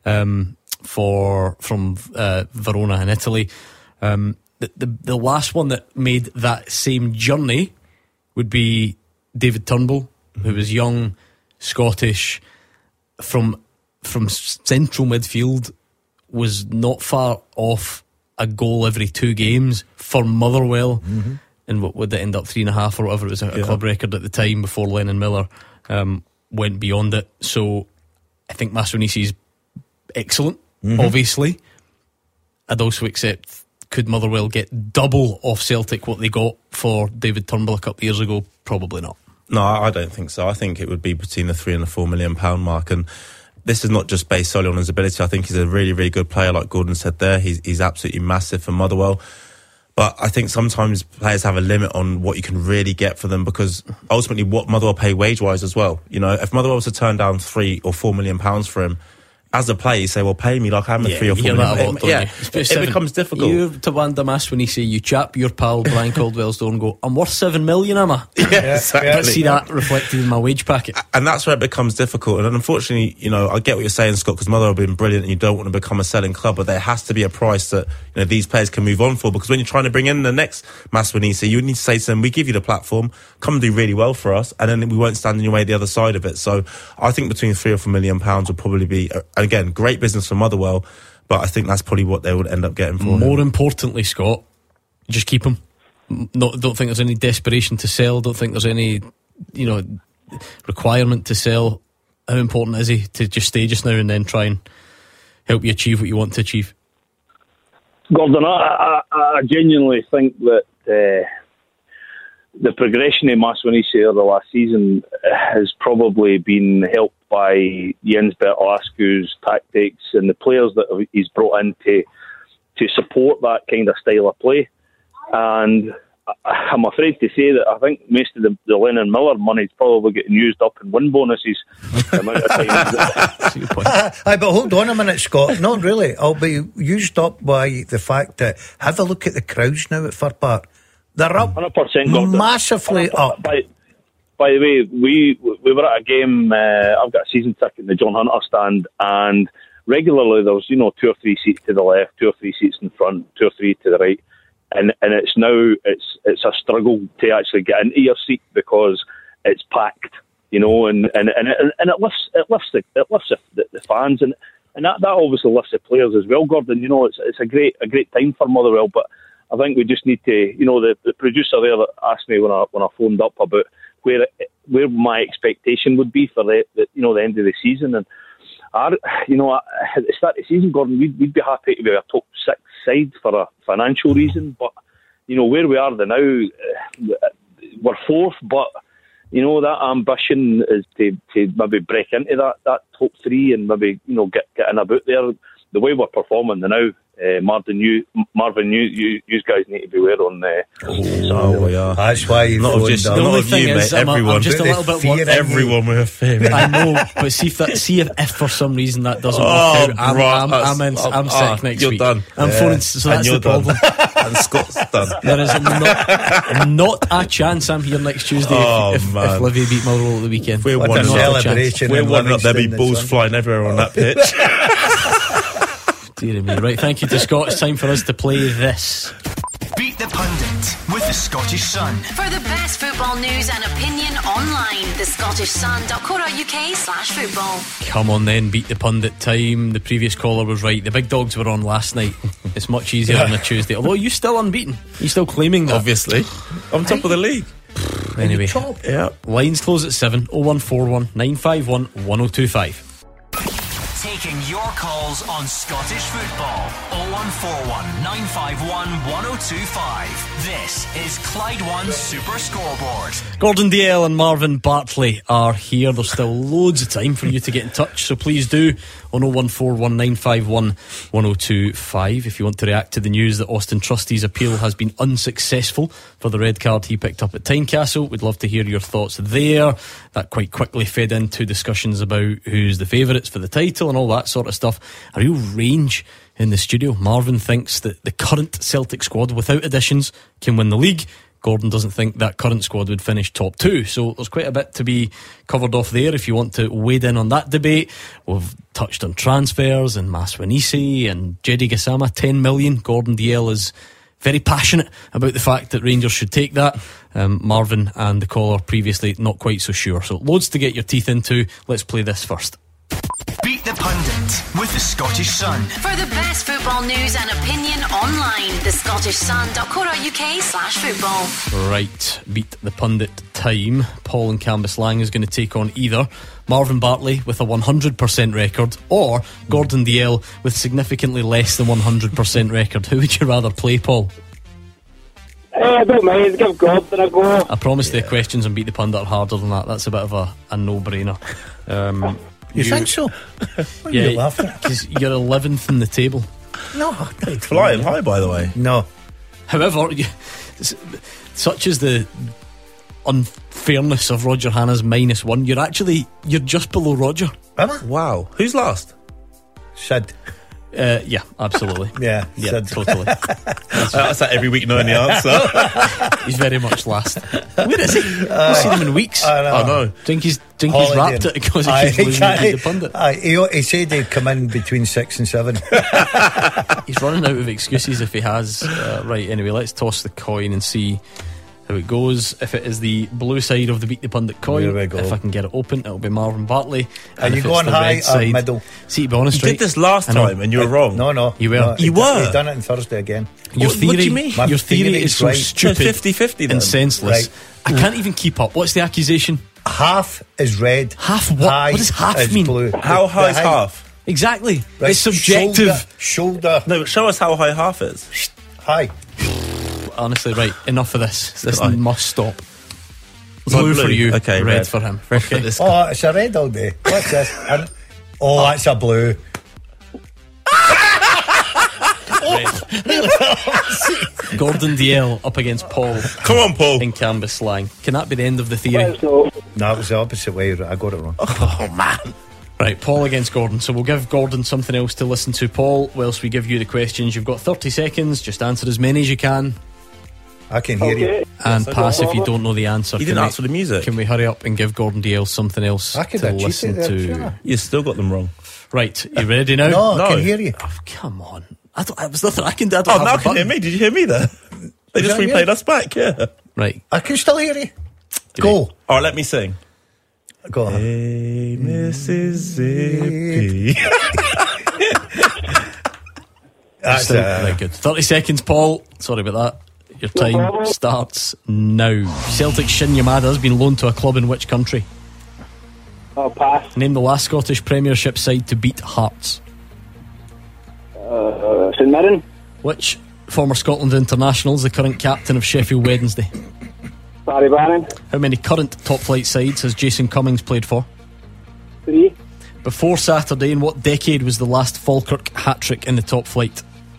From Verona in Italy. The last one that made that same journey would be David Turnbull, who was young, Scottish, from central midfield, was not far off a goal every 2 games for Motherwell, and what would it end up 3.5 or whatever it was, a club record at the time before Lennon Miller went beyond it. So I think Maswanisi's excellent, obviously. I'd also accept, could Motherwell get double off Celtic what they got for David Turnbull a couple of years ago? Probably not.
No, I don't think so. I think it would be between the £3 and the £4 million mark, and this is not just based solely on his ability. I think he's a really, really good player, like Gordon said there. He's absolutely massive for Motherwell. But I think sometimes players have a limit on what you can really get for them, because ultimately what Motherwell pay wage-wise as well. If Motherwell was to turn down £3 or £4 million for him, as a player, you say, well, pay me like I'm a 3 or 4 million. It becomes difficult.
You to Wanda Maswanisi, you chap your pal Brian Caldwell's door and go, I'm worth 7 million, am I?
Yeah, exactly.
Let's see that reflected in my wage packet.
And that's where it becomes difficult. And unfortunately, I get what you're saying, Scott, because Motherwell have been brilliant and you don't want to become a selling club, but there has to be a price that these players can move on for, because when you're trying to bring in the next Maswanisi, you need to say to them, we give you the platform, come and do really well for us, and then we won't stand in your way the other side of it. So I think between £3 or £4 million would probably be, again, great business for Motherwell, but I think that's probably what they would end up getting for him.
More importantly, Scott, just keep him. Don't think there's any desperation to sell. Don't think there's any requirement to sell. How important is he to just stay just now and then try and help you achieve what you want to achieve?
Gordon, I genuinely think that the progression of Maswanisi over the last season has probably been helped by Jens Bertolascu's tactics and the players that he's brought in to support that kind of style of play. And I'm afraid to say that I think most of the Lennon Miller money is probably getting used up in win bonuses. The amount of times
but hold on a minute, Scott. Not really. It'll be used up by the fact that, have a look at the crowds now at Fir Park. They're up
100%,
massively up.
By the way, we were at a game. I've got a season ticket in the John Hunter stand, and regularly there was 2 or 3 seats to the left, 2 or 3 seats in front, 2 or 3 to the right. and it's now it's a struggle to actually get into your seat because it's packed, you know, and it lifts the fans, and that obviously lifts the players as well, Gordon. You know, it's a great time for Motherwell, but I think we just need to, you know, the producer there asked me when I phoned up about where my expectation would be for the end of the season, and at the start of the season, Gordon, we'd be happy to be a top 6 side for a financial reason, but you know where we are now, we're 4th, but you know that ambition is to maybe break into that top 3 and maybe, you know, get in about there. The way we're performing now, Marvin, you guys need to beware on there.
We are.
That's why you
not just not of you, mate. Everyone,
I'm just a little bit worried.
Everyone with a fear.
I know, but see if for some reason that doesn't work out, I'm sick next
you're
week.
Done.
I'm phoning, so
and
that's
you're
the problem.
And Scott's done.
There is not a chance I'm here next Tuesday if Livy beat Motherwell at the weekend.
We're
one celebration.
We're one up. There'll be balls flying everywhere on that pitch.
Dear me. Right, thank you to Scott. It's time for us to play this.
Beat the Pundit with the Scottish Sun.
For the best football news and opinion online, thescottishsun.co.uk/football.
Come on then, Beat the Pundit time. The previous caller was right. The big dogs were on last night. It's much easier on a Tuesday. Although you're still unbeaten. You're still claiming that.
Obviously. I'm top of the league.
Anyway,
yeah.
Lines close at 7. 0141 951 1025.
Taking your calls on Scottish football. 0141 951 1025. This is Clyde One Super Scoreboard.
Gordon Dalziel and Marvin Bartley are here. There's still loads of time for you to get in touch, so please do on 0141 951 1025 if you want to react to the news that Austin Trusty's appeal has been unsuccessful for the red card he picked up at Tynecastle. We'd love to hear your thoughts there. That quite quickly fed into discussions about who's the favourites for the title and all that sort of stuff. A real range in the studio. Marvin thinks that the current Celtic squad without additions can win the league. Gordon doesn't think that current squad would finish top 2. So there's quite a bit to be covered off there if you want to wade in on that debate. We've touched on transfers and Maswanisi and Jedi Gassama, 10 million. Gordon Dalziel is very passionate about the fact that Rangers should take that. Marvin and the caller previously not quite so sure. So loads to get your teeth into. Let's play this first.
Beat the Pundit with the Scottish Sun.
For the best football news and opinion online, thescottishsun.co.uk/football.
Right, Beat the Pundit time. Paul in Cambuslang is going to take on either Marvin Bartley with a 100% record or Gordon Dalziel with significantly less than 100% record. Who would you rather play, Paul?
I don't mind, give Gordon a go.
I promise the questions on Beat the Pundit are harder than that. That's a bit of a no-brainer.
You think so?
Yeah,
you laughing?
Because you're 11th in the table.
No,
flying high, by the way.
No.
However, such is the unfairness of Roger Hanna's -1. You're just below Roger.
Am I?
Wow. Who's last?
Sid.
Yeah, absolutely.
Yeah,
Sid. Totally.
That's that every week knowing the answer.
He's very much last. Where is he? I've seen him in weeks.
I know.
Think he's wrapped it because he keeps losing to the Pundit.
He said he'd come in between 6 and 7.
He's running out of excuses if he has. Right, anyway, let's toss the coin and see how it goes. If it is the blue side of the Beat the Pundit coin,
there we go.
if I can get it open, it'll be Marvin Bartley.
And you going high or middle?
See, to be honest,
you did this last time and you were wrong.
No.
You were.
No,
you were.
You've done it on Thursday again.
Your theory,
what do you mean?
Your theory is so
right.
stupid,
50-50
and senseless.
Right.
I can't even keep up. What's the accusation?
Half is red.
Half what?
High
What does half
is
mean?
Blue.
How high is half?
Exactly.
Right.
It's subjective.
Shoulder.
No, but show us how high half is.
High.
Honestly, right, enough of this. This
Right.
must stop.
Blue
Blue for you,
okay,
red for him. Okay.
Oh, it's a red all day. What's this? That's a blue.
Gordon Dalziel up against Paul.
Come on, Paul.
In Cambuslang. Can that be the end of the theory?
No, it was the opposite way. I got it wrong.
Oh, man.
Right, Paul against Gordon. So we'll give Gordon something else to listen to. Paul, whilst we give you the questions, you've got 30 seconds. Just answer as many as you can.
I can hear you.
And pass if you don't know the answer.
You didn't answer the music.
Can we hurry up and give Gordon Dalziel something else
I could
to
have
listen
cheated
to?
there, sure.
You still got them wrong.
Right, you ready now?
No, I can hear you.
Oh, come on. There's nothing I can do. I don't
Oh,
have
now
the
can you hear
button.
me? Did you hear me there? They just
that you?
replayed us back, yeah.
Right.
I can still hear you. Go.
All right, let me sing.
Go on.
Hey, Mississippi.
That's
Still very good. 30 seconds, Paul. Sorry about that. Your time starts now. Celtic Shin Yamada has been loaned to a club in which country?
I'll pass.
Name the last Scottish Premiership side to beat Hearts.
St Mirren.
Which former Scotland international is the current captain of Sheffield Wednesday?
Barry Bannon.
How many current top flight sides has Jason Cummings played for?
3.
Before Saturday, in what decade was the last Falkirk hat-trick in the top flight?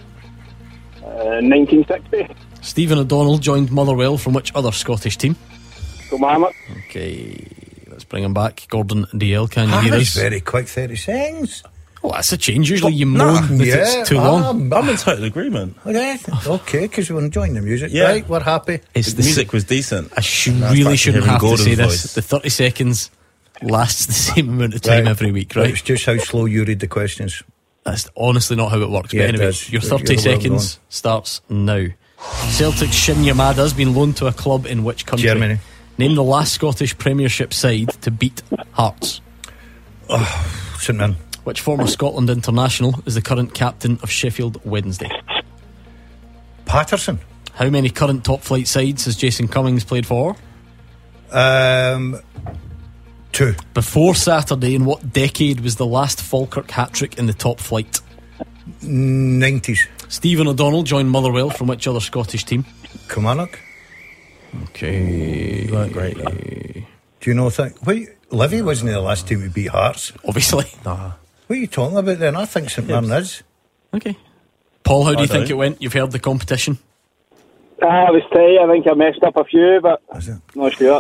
1960.
Stephen O'Donnell joined Motherwell from which other Scottish team?
Kilmarnock.
Okay, let's bring him back. Gordon DL, can you hear
That's
us?
very quick, 30 seconds.
Oh, that's a change. Usually you moan that it's too long.
I'm in total agreement.
Okay, because we're enjoying the music.
Yeah.
Right, we're happy.
It's
The music was decent.
I
Now it's
really
back to
shouldn't
hearing
have to
Gordon's
say this.
voice.
The 30 seconds lasts the same amount of time every week, right?
It's just how slow you read the questions.
That's honestly not how it works.
Yeah,
But
it
anyway,
does.
your 30
You're well
seconds starts now. Celtic Shin Yamada has been loaned to a club in which country?
Germany.
Name the last Scottish Premiership side to beat Hearts.
St Mirren.
Which former Scotland international is the current captain of Sheffield Wednesday?
Patterson.
How many current top flight sides has Jason Cummings played for?
2.
Before Saturday, in what decade was the last Falkirk hat-trick in the top flight?
90s.
Stephen O'Donnell joined Motherwell from which other Scottish team?
Kilmarnock.
Okay.
You weren't great, though.
Do you know that? Wait, Livy wasn't the last team to beat Hearts.
Obviously.
What are you talking about then? I think St Mirren is.
Okay. Paul, how do you
I
think
don't.
it went? You've heard the competition.
I was tight. I think I messed up a few, but
Is it?
not sure.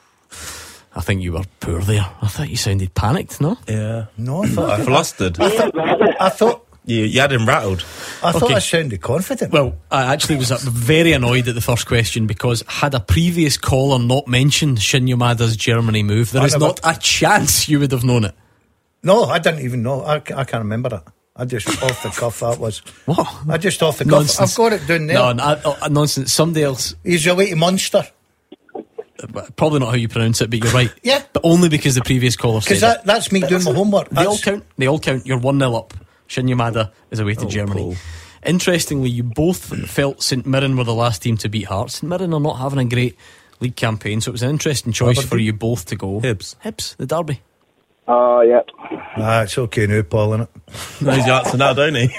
I think you were poor there. I thought you sounded panicked, no?
Yeah.
No, I thought
Flustered.
I thought
You had him rattled.
I sounded confident.
Well, I actually was very annoyed at the first question because had a previous caller not mentioned Shin Yamada's Germany move, there
I
is
never-
not a chance you would have known it.
No, I didn't even know. I can't remember it. I just off the cuff that was.
What?
I just off the cuff.
Nonsense.
I've got it down there.
No, nonsense. Somebody else,
He's away to Munster.
probably not how you pronounce it, but you're right.
Yeah.
But only because the previous caller said
Because
it.
that's me doing my homework.
They all count. They all count. You're 1-0 up. Shin Yamada is away to Germany.
Paul.
Interestingly, you both felt St Mirren were the last team to beat Hearts. St Mirren are not having a great league campaign, so it was an interesting choice for you both to go.
Hibs,
the derby.
Oh, yeah.
It's okay now, Paul, innit?
Knows the answer now, don't he?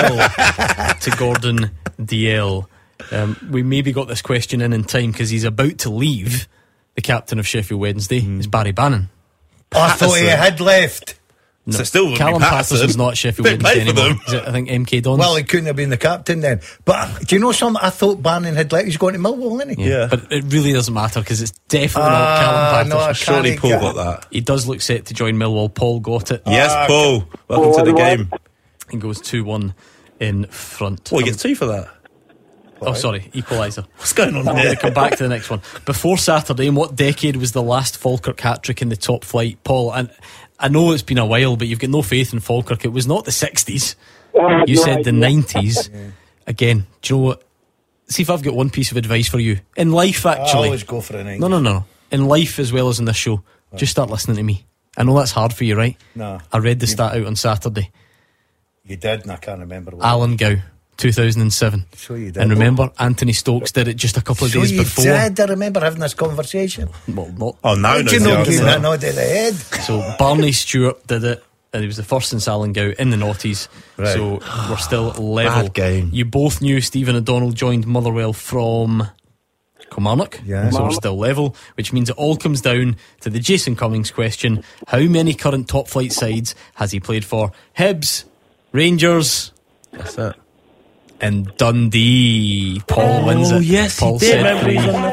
1-0 to Gordon DL. We maybe got this question in time because he's about to leave. The captain of Sheffield Wednesday is Barry Bannon.
I thought he had left.
No,
So still would be
Callum
Patterson.
Patterson's not at Sheffield
They
Wednesday
play for
anymore.
them.
Is it, I think MK Dons.
Well, he couldn't have been the captain then. But do you know something? I thought Bannon had left. He's going to Millwall, isn't he?
Yeah.
But it really doesn't matter because it's definitely not Callum
no,
Patterson.
I
Surely
can't
Paul
get-
got that.
He does look set to join Millwall. Paul got it.
Yes, Paul. Welcome to the game.
And goes 2-1 in front.
Oh, he gets 2 for that.
Oh, sorry, equaliser.
What's going on
I'm going
here?
to come back to the next one. Before Saturday, in what decade was the last Falkirk hat-trick in the top flight? Paul, and I know it's been a while, but you've got no faith in Falkirk. It was not the 60s. You said the 90s. Again, do you know what? See if I've got one piece of advice for you. In life,
I
actually.
always go for a 90s.
No. In life as well as in this show, just start listening to me. I know that's hard for you, right?
No.
I read the stat out on Saturday.
You did, and I can't remember what.
Alan Gow, 2007.
So you did.
And remember, Anthony Stokes did it just a couple of
So
days
you
before.
did. I remember having this conversation.
Well, not.
Oh, now
How
knows
do you
the
know
answer.
giving that nod to the head?
So Barney Stewart did it, and he was the first since Alan Gow in the noughties.
Right.
So we're still level.
Bad game.
You both knew Stephen O'Donnell joined Motherwell from Kilmarnock.
Yeah.
So we're still level, which means it all comes down to the Jason Cummings question. How many current top flight sides has he played for? Hibs, Rangers,
That's it.
and Dundee. Paul wins it.
yes, he
Paul
did.
said
Remember he's
three.
on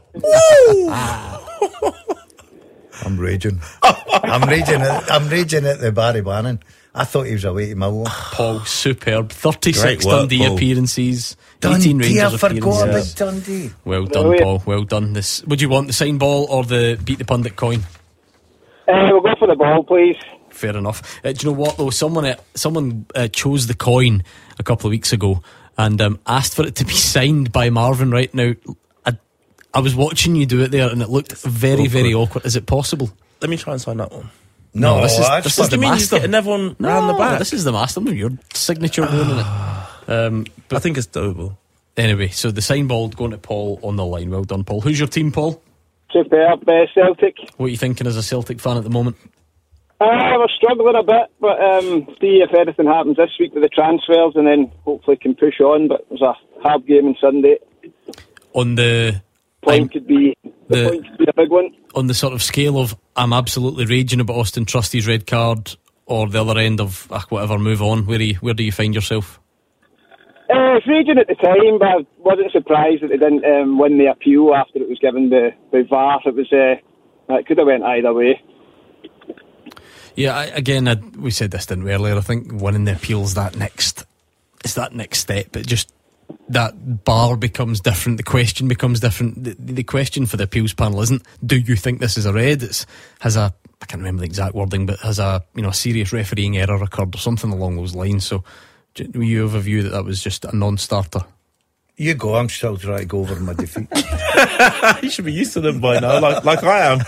I'm raging. I'm raging at the Barry Bannon. I thought he was away to Millwall.
Paul, superb. 36
Great work,
Dundee
Paul.
appearances. 18
Dundee, I
Rangers
forgot
appearances.
about Dundee.
Well done,
Brilliant.
Paul. Well done. This. Would you want the sign ball or the beat the pundit coin?
We'll go for the ball, please.
Fair enough. Do you know what though? Someone chose the coin a couple of weeks ago, and asked for it to be signed by Marvin. Right now, I was watching you do it there, and it looked very, very awkward. Is it possible?
Let me try and sign that one.
No, this is the master.
Getting everyone round the back.
This is the master. Your signature going in it.
I think it's doable.
Anyway, so the signball going to Paul on the line. Well done, Paul. Who's your team, Paul?
Superb, Celtic.
What are you thinking as a Celtic fan at the moment?
We're struggling a bit, but see if anything happens this week with the transfers, and then hopefully can push on. But there's a hard game on Sunday.
On the
point could be a big one.
On the sort of scale of I'm absolutely raging about Austin Trusty's red card, or the other end of whatever, move on. Where do you find yourself?
I was raging at the time, but I wasn't surprised that they didn't win the appeal after it was given the VAR. It was it could have went either way.
Yeah, we said this, didn't we, earlier? I think winning the appeal is that next step. It just, that bar becomes different. The question becomes different. The question for the appeals panel isn't, do you think this is a red? I can't remember the exact wording, but has a serious refereeing error occurred or something along those lines. So, do you have a view that was just a non-starter?
You go. I'm still trying to go over my defeat.
You should be used to them by now, like I am.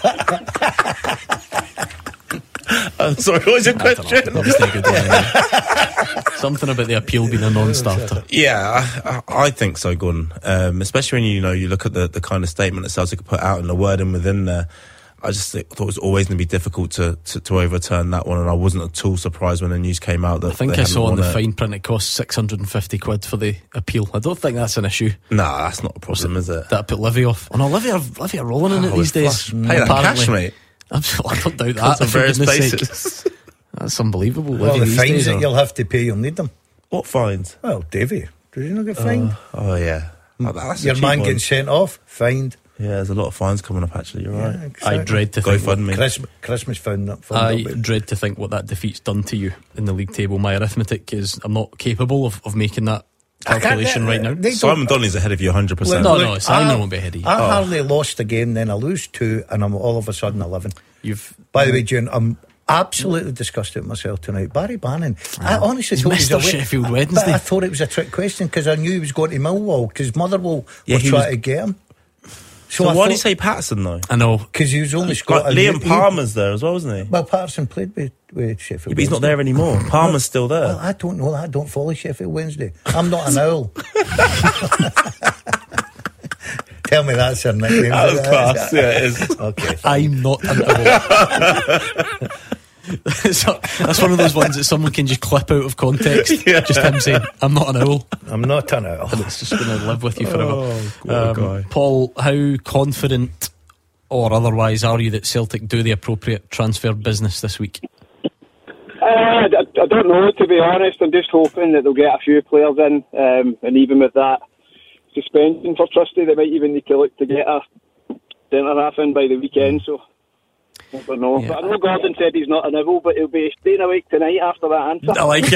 I'm sorry, what was your question?
Something about the appeal being a non-starter.
Yeah, I think so, Gordon. Especially when you look at the kind of statement that Celtic put out and the wording within there. I just thought it was always going to be difficult to overturn that one, and I wasn't at all surprised when the news came out that
I think I saw on the fine print it cost £650 for the appeal. I don't think that's an issue.
Nah, that's not a problem, is it?
That put Livy off. Oh no, Livy are rolling in it these days.
Pay that cash, mate.
I don't doubt that.
On various bases.
That's unbelievable.
Well, the fines that you'll have to pay, you'll need them.
What fines?
Well, Davy, did you not get fined?
Oh yeah,
your man getting sent off, fined.
Yeah, there's a lot of fines coming up. Actually, you're right.
Exactly.
I dread to think
Christmas fund up.
I dread to think what that defeat's done to you in the league table. My arithmetic is I'm not capable of making that calculation right now.
Simon Donnelly's ahead of you 100%.
No, Simon won't be ahead of you.
I hardly lost a game, then I lose 2, and I'm all of a sudden 11. By the way, June, I'm absolutely disgusted with myself tonight. Barry Bannon, I honestly thought
it was
Sheffield
Wednesday.
But I thought it was a trick question because I knew he was going to Millwall because Motherwell were trying to get him.
So why did he say Patterson though?
I know,
because he was only Scotland.
Liam Palmer's there as well, wasn't he?
Well, Patterson played with Sheffield.
Yeah, but he's not there anymore. Palmer's still there.
Well, I don't know. I don't follow Sheffield Wednesday. I'm not an owl. Tell me that's her nickname.
Out of class, yeah, it is.
Okay.
I'm not an owl. So, that's one of those ones that someone can just clip out of context. Yeah. Just him saying, I'm not an owl.
I'm not an owl.
And it's just going to live with you forever. Paul, how confident or otherwise are you that Celtic do the appropriate transfer business this week?
I don't know, to be honest. I'm just hoping that they'll get a few players in, and even with that suspension for Trusty, they might even need to look to get a centre-half in by the weekend, so I don't know. Yeah. But I know Gordon said he's not an owl, but he'll be staying awake tonight after that answer.
I like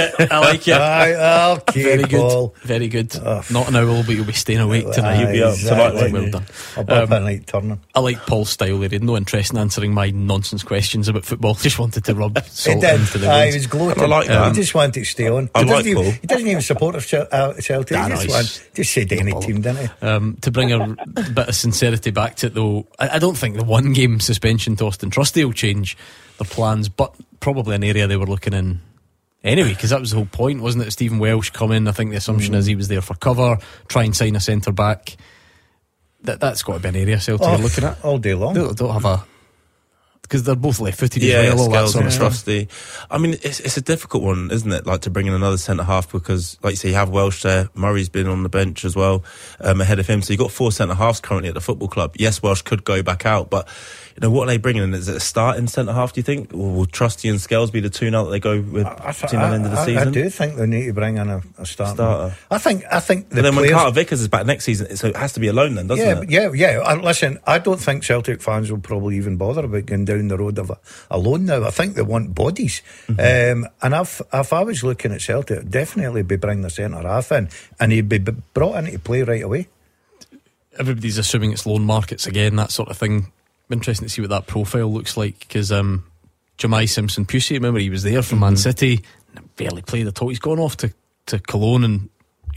it.
Okay,
very
Paul.
Good. Very good. Not an owl, but you'll be staying awake tonight.
You'll be up tonight.
Well done.
Up at night turning.
I like Paul's style. He had no interest in answering my nonsense questions about football. Just wanted to rub salt into the wound.
He was gloating.
I like that.
He just wanted to stay on.
I like Paul.
He doesn't even support Celtic. Just said any team, didn't he?
To bring a bit of sincerity back to it, though, I don't think the one game suspension to Austin Trusty will change their plans, but probably an area they were looking in anyway, because that was the whole point, wasn't it? Stephen Welsh come in. I think the assumption is he was there for cover, try and sign a centre back. That's got to be an area Celtic are looking at
all day long.
They don't have a, because they're both left-footed as well. All that sort of
Trusty. I mean, it's a difficult one, isn't it? Like to bring in another centre half because, like you say, you have Welsh there. Murray's been on the bench as well, ahead of him. So you've got 4 centre halves currently at the football club. Yes, Welsh could go back out, but what are they bringing in? Is it a starting centre half? Do you think, or will Trusty and Scales be the two now that they go with between the end of the season?
I do think they need to bring in a starter. I think.
But then when Carter Vickers is back next season, so it has to be a loan then, doesn't it?
Yeah. Listen, I don't think Celtic fans will probably even bother about going down the road of a loan now. I think they want bodies. Mm-hmm. And if I was looking at Celtic, I'd definitely be bringing the centre half in, and he'd be brought in to play right away.
Everybody's assuming it's loan markets again, that sort of thing. Interesting to see what that profile looks like, because Jemai Simpson-Pusey, remember he was there from Man City, barely played at all. He's gone off to Cologne and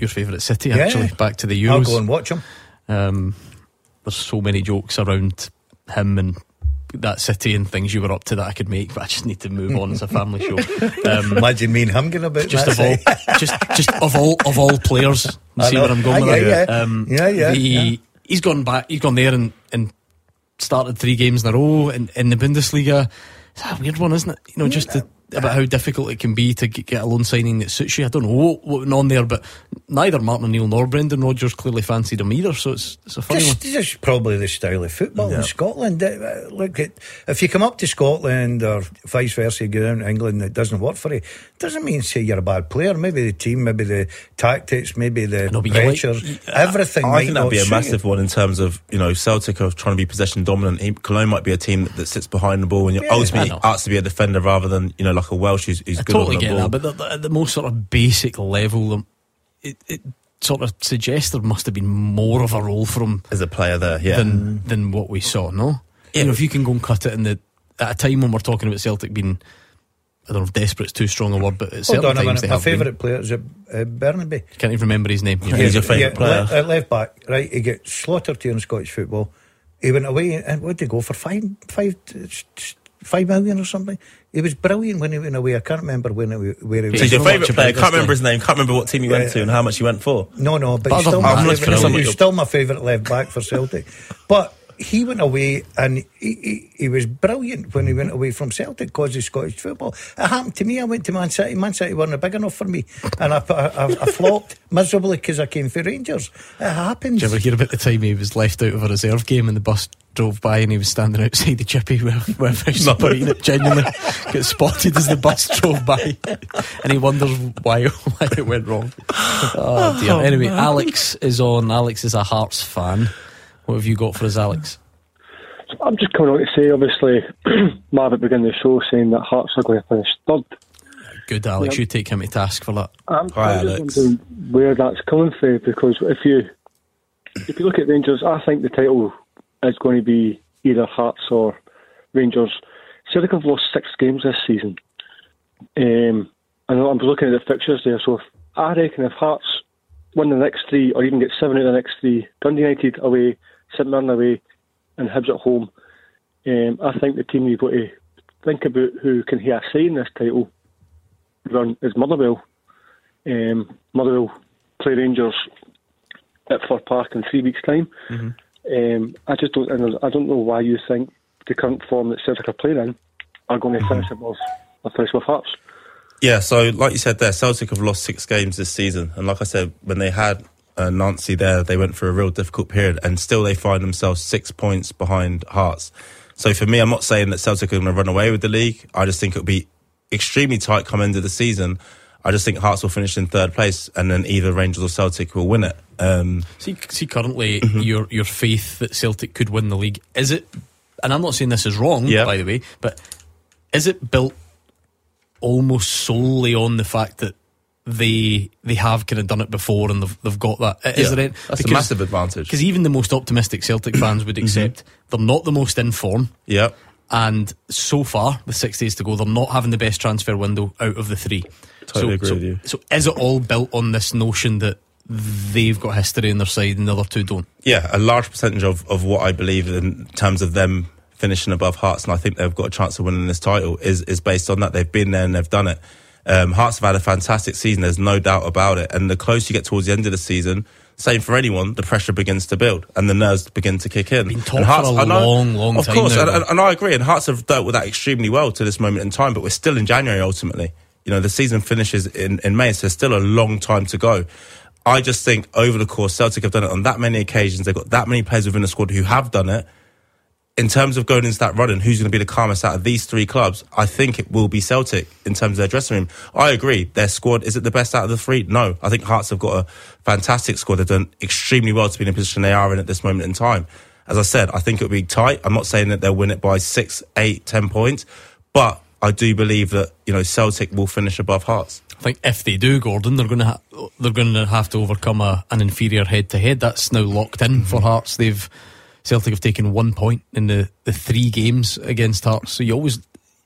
your favourite City,
Yeah.
actually, back to the Euros.
I'll go and watch him.
There's so many jokes around him and that City and things you were up to that I could make, but I just need to move on as a family show.
Imagine me and him going about
Just
that.
of all players. You see where I'm going with that? He's gone back. He's gone there and started 3 games in a row in the Bundesliga. It's a weird one, isn't it? You know, just about how difficult it can be to get a loan signing that suits you. I don't know what went on there, but neither Martin O'Neill nor Brendan Rodgers clearly fancied him either, so it's a funny one.
This is probably the style of football in Scotland. Look, if you come up to Scotland or vice versa, you go down to England, it doesn't work for you. Doesn't mean say you're a bad player. Maybe the team, maybe the tactics, maybe the pressure, everything.
I think that'd be a massive one in terms of, you know, Celtic are trying to be possession dominant. Cologne might be a team that sits behind the ball and ultimately asks to be a defender rather than, you know, like a Welsh who's good
totally
on the
get
ball.
that, but at the most sort of basic level, it sort of suggests there must have been more of a role for him
as a player there,
than what we saw. No, you know, if you can go and cut it at a time when we're talking about Celtic being, I don't know if desperate's too strong a word, but at certain times
my favourite player is Burnaby.
Can't even remember his name.
He's your favourite player.
Left back, right? He gets slaughtered here in Scottish football. He went away and what did he go for? 5 million or something. He was brilliant when he went away. I can't remember where he was.
So he's your favourite player. Can't remember his name. Can't remember what team he went to and how much he went for.
No, but he's still my favourite left back for Celtic. But he went away and he was brilliant when he went away from Celtic because of Scottish football. It happened to me. I went to Man City. Man City weren't big enough for me, and I flopped miserably because I came for Rangers. It happened.
Did you ever hear about the time he was left out of a reserve game and the bus drove by and he was standing outside the chippy with a super eating it? Genuinely got spotted as the bus drove by and he wonders why it went wrong. Oh dear. Anyway, man. Alex is on. Alex is a Hearts fan. What have you got for us, Alex?
I'm just coming on to say, obviously, Marv at the beginning of the show saying that Hearts are going to finish third.
Good, Alex. You take him to task for that.
I'm just wondering where that's coming from, because if you look at Rangers, I think the title is going to be either Hearts or Rangers. Celtic have lost 6 games this season. I know I'm looking at the fixtures there, so I reckon if Hearts win the next 3 or even get 7 out of the next 3, Dundee United away, St Mirren away and Hibs at home, I think the team you've got to think about who can have a say in this title run is Motherwell. Motherwell play Rangers at Fir Park in 3 weeks' time. I don't know why you think the current form that Celtic are playing in are going to finish above Hearts.
Yeah, so like you said there, Celtic have lost 6 games this season, and like I said, when they had Nancy there, they went through a real difficult period, and still they find themselves 6 points behind Hearts. So for me, I'm not saying that Celtic are going to run away with the league. I just think it'll be extremely tight come end of the season. I just think Hearts will finish in 3rd place, and then either Rangers or Celtic will win it.
See currently your faith that Celtic could win the league, is it, and I'm not saying this is wrong, by the way, but is it built almost solely on the fact that they have kind of done it before and they've got that? Is there
that's a massive advantage,
because even the most optimistic Celtic fans would accept they're not the most in form, and so far with 6 days to go they're not having the best transfer window out of the 3.
Totally agree with you.
So is it all built on this notion that they've got history on their side and the other 2 don't?
Yeah, a large percentage of what I believe in terms of them finishing above Hearts, and I think they've got a chance of winning this title, is based on that. They've been there and they've done it. Hearts have had a fantastic season, there's no doubt about it, and the closer you get towards the end of the season, same for anyone, the pressure begins to build and the nerves begin to kick in.
Been talked for a long time,
of course, and I agree, and Hearts have dealt with that extremely well to this moment in time, but we're still in January ultimately. You know, the season finishes in May, so there's still a long time to go. I just think over the course, Celtic have done it on that many occasions. They've got that many players within the squad who have done it. In terms of going into that run and who's going to be the calmest out of these 3 clubs, I think it will be Celtic in terms of their dressing room. I agree, their squad, is it the best out of the 3? No. I think Hearts have got a fantastic squad. They've done extremely well to be in a position they are in at this moment in time. As I said, I think it'll be tight. I'm not saying that they'll win it by 6, 8, 10 points, but I do believe that, you know, Celtic will finish above Hearts.
I think if they do, Gordon, they're going to have to overcome an inferior head-to-head. That's now locked in for Hearts. Celtic have taken 1 point in the 3 games against Hearts. So you always,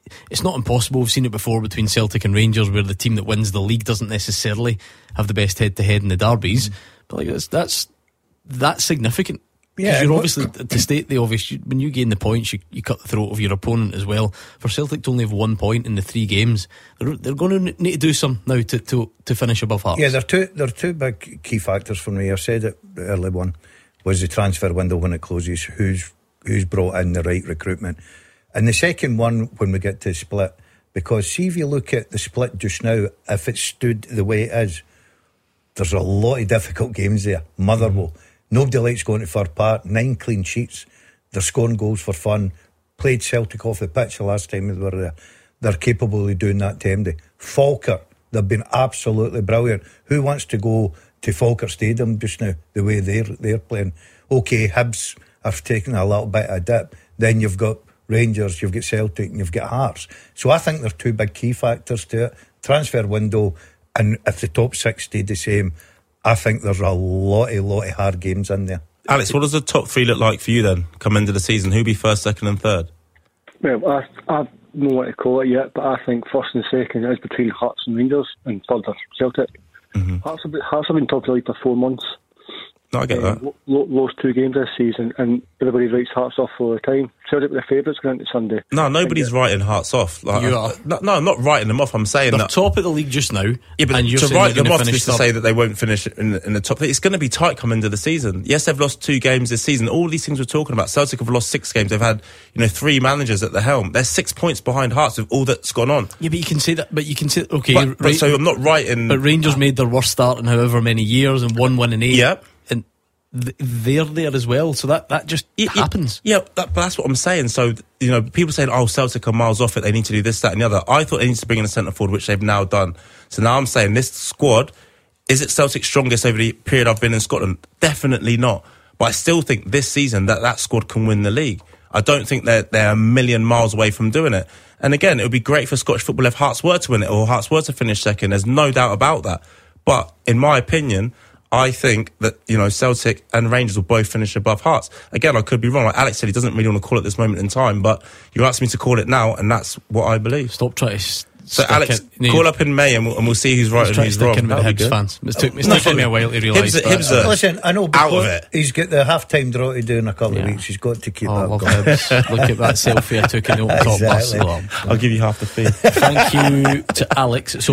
it's not impossible. We've seen it before between Celtic and Rangers, where the team that wins the league doesn't necessarily have the best head-to-head in the derbies. But like that's significant.
Yeah,
You're obviously, to state the obvious, when you gain the points, you cut the throat of your opponent as well. For Celtic to only have 1 point in the 3 games, they're going to need to do some now to finish above Hearts.
Yeah, there are two big key factors for me. I said it early. One was the transfer window when it closes, who's brought in the right recruitment, and the second one when we get to the split. Because see, if you look at the split just now, if it stood the way it is, there's a lot of difficult games there. Motherwell. Nobody likes going to Fir Park. 9 clean sheets. They're scoring goals for fun. Played Celtic off the pitch the last time they were there. They're capable of doing that to MD. Falkirk, they've been absolutely brilliant. Who wants to go to Falkirk Stadium just now, the way they're playing? Okay, Hibs are taking a little bit of a dip. Then you've got Rangers, you've got Celtic, and you've got Hearts. So I think there are 2 big key factors to it. Transfer window, and if the top 6 stayed the same, I think there's a lot of hard games in there.
Alex, what does the top 3 look like for you then, come into the season? Who'll be first, second and third?
Well, I don't know what to call it yet, but I think first and second is between Hearts and Rangers, and third are Celtic. Hearts have been top of the league for 4 months.
No, I get that.
Lost 2 games this season, and everybody writes Hearts off all the time. Celtic were the favourites going into Sunday.
No, nobody's writing Hearts off. Like,
you are.
No, I'm not writing them off. I'm saying
they're
that
top of the league just now.
Yeah, but
and you're
to
saying
write them off is to
third.
say that they won't finish in the top. It's going to be tight come into the season. Yes, they've lost 2 games this season. All these things we're talking about. Celtic have lost 6 games. They've had 3 managers at the helm. They're 6 points behind Hearts with all that's gone on.
Yeah, but you can say that. But you can say okay.
But so I'm not writing.
But Rangers made their worst start in however many years and 1 win in 8.
Yeah.
And they're there as well, so that just happens.
Yeah, but that's what I'm saying. So people saying, "Oh, Celtic are miles off it. They need to do this, that, and the other." I thought they need to bring in a centre forward, which they've now done. So now I'm saying this squad, is it Celtic's strongest over the period I've been in Scotland? Definitely not. But I still think this season that squad can win the league. I don't think they're a million miles away from doing it. And again, it would be great for Scottish football if Hearts were to win it or Hearts were to finish second. There's no doubt about that. But in my opinion, I think that, Celtic and Rangers will both finish above Hearts. Again, I could be wrong. Like Alex said, he doesn't really want to call it this moment in time, but you asked me to call it now, and that's what I believe.
Stop trying to...
So, Alex, call up in May and we'll see who's right and who's wrong.
With the Hibs fans. It's taken me a while to realise that.
Listen, I know before he's got the half-time draw to do in a couple of weeks. He's got to keep that going.
Hibs. Look at that selfie I took in the open top bus club.
I'll give you half the fee.
Thank you to Alex. It's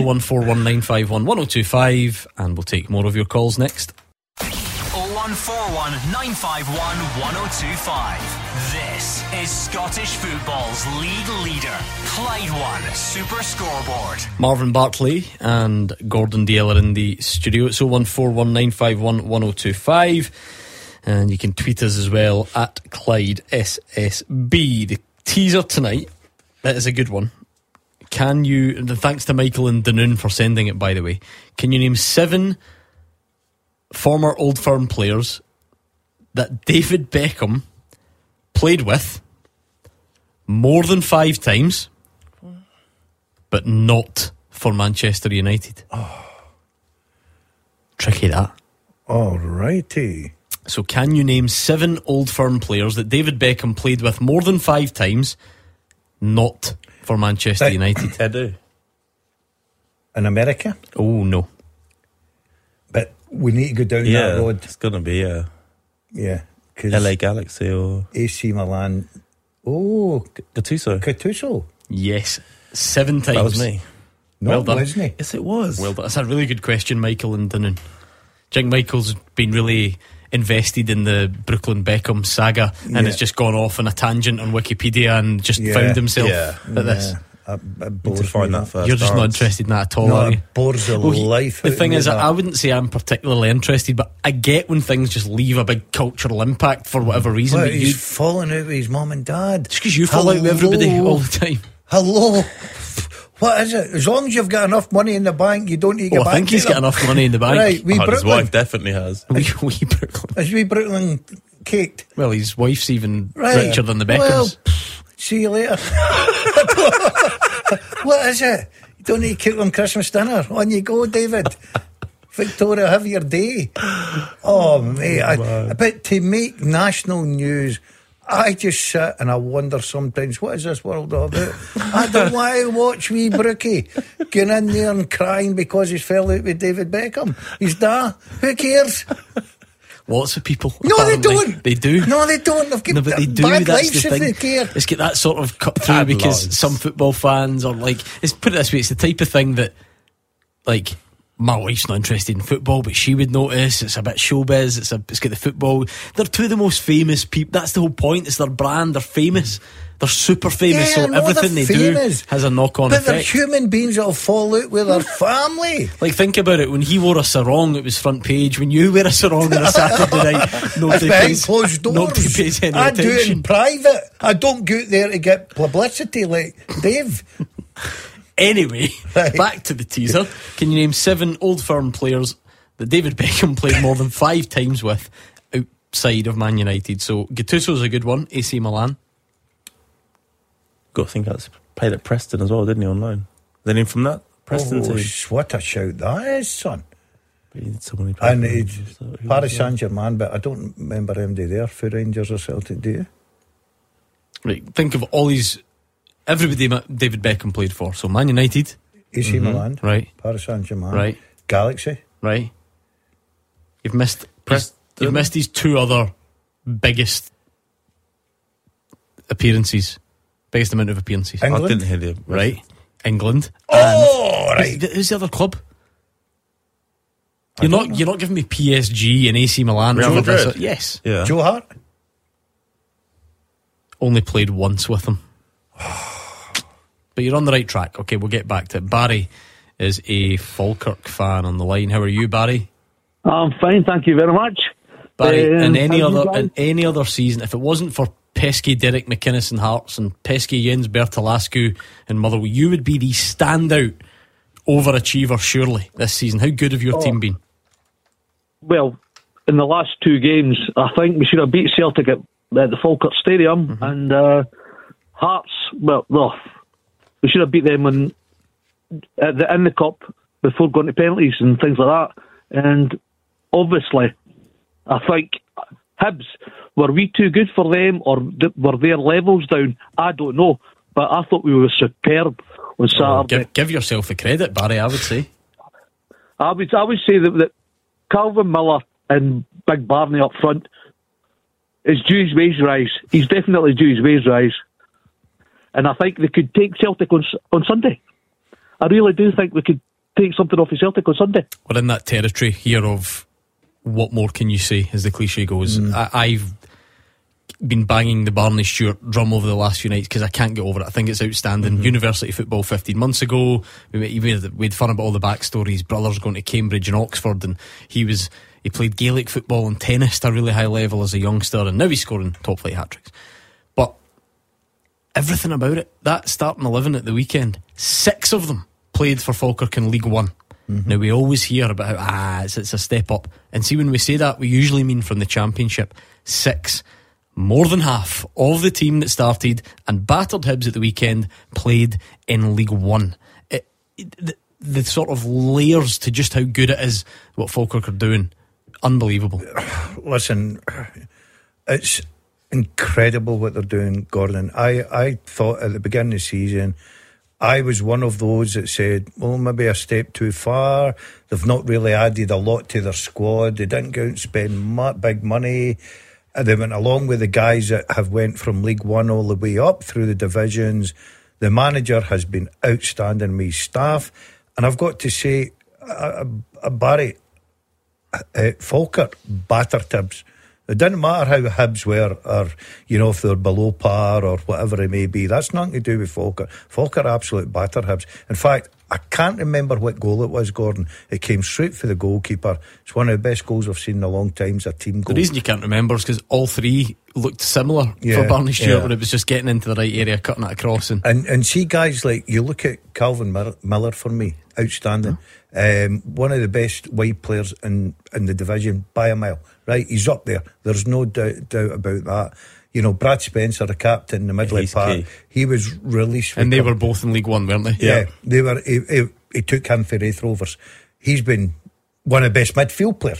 01419511025, and we'll take more of your calls next.
0141 951 1025. This is Scottish football's league leader, Clyde One Super Scoreboard.
Marvin Bartley and Gordon Dale are in the studio. It's 01419511025, and you can tweet us as well at Clyde SSB. The teaser tonight, that is a good one. Can you, thanks to Michael and Dunoon for sending it, by the way, can you name 7 former Old Firm players that David Beckham played with more than 5 times, but not for Manchester United? Tricky that.
Alrighty.
So can you name 7 Old Firm players that David Beckham played with more than 5 times, not for Manchester United?
I do.
In America?
Oh, no.
But we need to go down that road.
It's going to be,
Yeah.
LA Galaxy or
AC Milan. Oh,
Gattuso.
Yes, 7 times.
That was me.
No,
well done.
Wasn't he?
Yes, it was.
Well done. That's a really good question, Michael and Dunoon. I think Michael's been really invested in the Brooklyn Beckham saga and has just gone off on a tangent on Wikipedia and just found himself at this.
Need to find that first.
You're just not interested in that at all,
no,
are you?
It bores the life
The
out
thing
of
is,
me,
I wouldn't say I'm particularly interested, but I get when things just leave a big cultural impact for whatever reason.
Well,
but
he's falling out with his mum and dad.
Just because you fall out with everybody all the time.
Hello. What is it? As long as you've got enough money in the bank, you don't need to get back.
I think he's got enough money in the bank.
Right,
his wife definitely has.
Wee Brooklyn.
Is wee Brooklyn caked?
Well, his wife's even richer than the Beckhams.
Well, see you later. What is it? You don't need to cook them Christmas dinner. On you go, David. Victoria, have your day. Oh, mate. But to make national news I just sit and I wonder sometimes, what is this world all about? I don't want to watch wee Brookie going in there and crying because he's fell out with David Beckham. He's da. Who cares?
Lots of people.
No, they
apparently.
don't.
They do.
No, they don't. They've got
No, but they do.
bad
That's
lives
the
if
thing.
they care.
It's got that sort of cut through
Bad
because
lives.
some football fans are like, let's put it this way, it's the type of thing that, like, my wife's not interested in football, but she would notice. It's a bit showbiz. It's got the football. They're two of the most famous people. That's the whole point. It's their brand. They're famous. They're super famous.
Yeah,
so
no,
everything they
they're
do
famous.
has a knock-on
But they're
effect.
human beings that'll fall out with their family.
Like, think about it. When he wore a sarong, it was front page. When you wear a sarong on a Saturday night,
It's
nobody
behind
pays,
closed doors.
nobody pays any
I do it in
attention.
private. I don't go out there to get publicity like Dave.
Anyway,
Right.
back to the teaser. Can you name 7 Old Firm players that David Beckham played more than 5 times with outside of Man United? So Gattuso's a good one. AC Milan.
Got to think that's played at Preston as well, didn't he, on loan? Then in from that Preston team.
What a shout that is, son.
But he needs someone who played
And
for him.
it's
So who
Paris
was that?
Saint-Germain, but I don't remember him there for Rangers or Celtic, do you?
Right, think of all these. Everybody David Beckham played for. So Man United.
AC Milan,
Right,
Paris Saint-Germain,
right,
Galaxy.
right. You've missed.
Preston.
You've missed these 2 other biggest appearances. Biggest amount of appearances.
I
England?
didn't hear the
Right, England.
Oh,
And
right.
who's the other club? You're not giving me PSG and AC Milan.
Real
over this.
Madrid?
Yes,
Yeah.
Joe Hart.
only played once with them. But you're on the right track. Okay, we'll get back to it. Barry is a Falkirk fan on the line. How are you, Barry?
I'm fine, thank you very much.
Barry, in
how you guys?
any other season, if it wasn't for pesky Derek McInnes and Hearts and pesky Jens Bertolascu and Motherwell, you would be the standout overachiever surely this season. How good have your team been?
Well, in the last 2 games, I think we should have beat Celtic at the Falkirk Stadium, and Hearts, we should have beat them in the Cup before going to penalties and things like that. And obviously, I think Hibs, were we too good for them, or were their levels down? I don't know, but I thought we were superb on Saturday.
Give yourself the credit, Barry, I would say.
I would say that Calvin Miller and Big Barney up front is due his wage rise. He's definitely due his wage rise. And I think they could take Celtic on Sunday. I really do think we could take something off of Celtic on Sunday.
We're in that territory here of what more can you say, as the cliche goes. I've been banging the Barney Stewart drum over the last few nights because I can't get over it. I think it's outstanding. University football 15 months ago, we had fun about all the backstory. His brother's going to Cambridge and Oxford, and he played Gaelic football and tennis to a really high level as a youngster, and now he's scoring top flight hat-tricks. But everything about it, that starting 11 at the weekend, 6 of them played for Falkirk in League One. Now we always hear about how it's a step up, and see, when we say that, we usually mean from the Championship. 6, more than half of the team that started and battered Hibs at the weekend played in League One. The sort of layers to just how good it is what Falkirk are doing, unbelievable.
Listen, it's incredible what they're doing, Gordon. I thought at the beginning of the season, I was one of those that said, well, maybe a step too far. They've not really added a lot to their squad. They didn't go out and spend big money. They went along with the guys that have went from League One all the way up through the divisions. The manager has been outstanding with his staff. And I've got to say, Barry, Falkirk battered Hibs. It didn't matter how Hibs were, or, if they're below par or whatever it may be. That's nothing to do with Falkirk. Falkirk absolute battered Hibs. In fact, I can't remember what goal it was, Gordon. It came straight for the goalkeeper. It's one of the best goals I've seen in a long time. It's a team goal.
The reason you can't remember is because all 3 looked similar for Barney Stewart, when it was just getting into the right area, cutting it across.
And see guys like, you look at Calvin Miller for me, outstanding. One of the best wide players in the division by a mile. Right, he's up there. There's no doubt about that. Brad Spencer, the captain, the Midland Park, he was released.
And they were both in League One, weren't they?
Yeah, they were. He took him for Raith Rovers. He's been one of the best midfield players.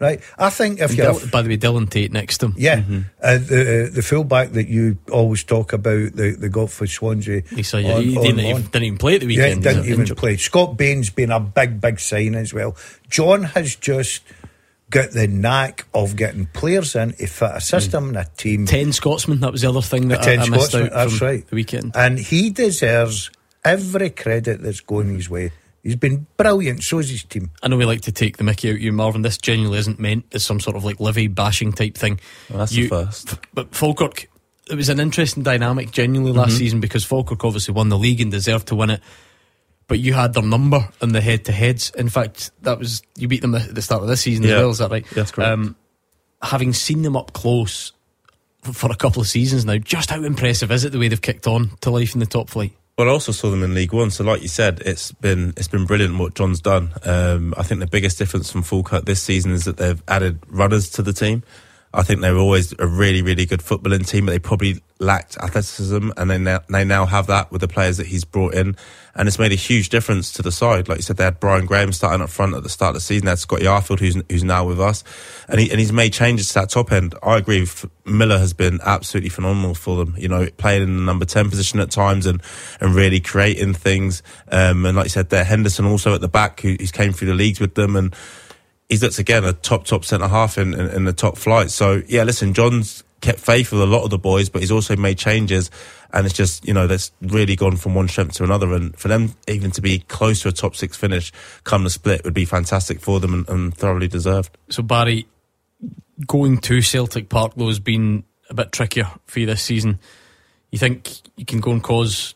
right? I think if you
by the way, Dylan Tate next to him.
Yeah, the fullback that you always talk about, the got for Swansea.
He didn't even play at the weekend.
Yeah, didn't even play. Scott Bain's been a big sign as well. John has just got the knack of getting players in to fit a system and a team.
10 Scotsmen, that was the other thing that I missed out
that's
from
right.
the weekend.
And he deserves every credit that's going his way. He's been brilliant, so is his team.
I know we like to take the mickey out of you, Marvin. This genuinely isn't meant as some sort of like Livy bashing type thing.
Well, that's the first.
But Falkirk, it was an interesting dynamic genuinely last season, because Falkirk obviously won the league and deserved to win it, but you had their number in the head-to-heads. In fact, you beat them at the start of this season as well, is that right?
That's correct.
Having seen them up close for a couple of seasons now, just how impressive is it the way they've kicked on to life in the top flight?
Well, I also saw them in League One, so like you said, it's been brilliant what John's done. I think the biggest difference from Falkirk this season is that they've added runners to the team. I think they were always a really, really good footballing team, but they probably lacked athleticism, and they now have that with the players that he's brought in, and it's made a huge difference to the side. Like you said, they had Brian Graham starting up front at the start of the season. They had Scotty Arfield, who's now with us, and he's made changes to that top end. I agree. Miller has been absolutely phenomenal for them. You know, playing in the number 10 position at times and really creating things. And like you said, there Henderson also at the back, who's came through the leagues with them, and he's looked again a top centre half in the top flight. So yeah, listen, John's kept faith with a lot of the boys, but he's also made changes, and it's just, you know, that's really gone from one strength to another, and for them even to be close to a top 6 finish come the split would be fantastic for them and thoroughly deserved.
So Barry, going to Celtic Park though has been a bit trickier for you this season. You think you can go and cause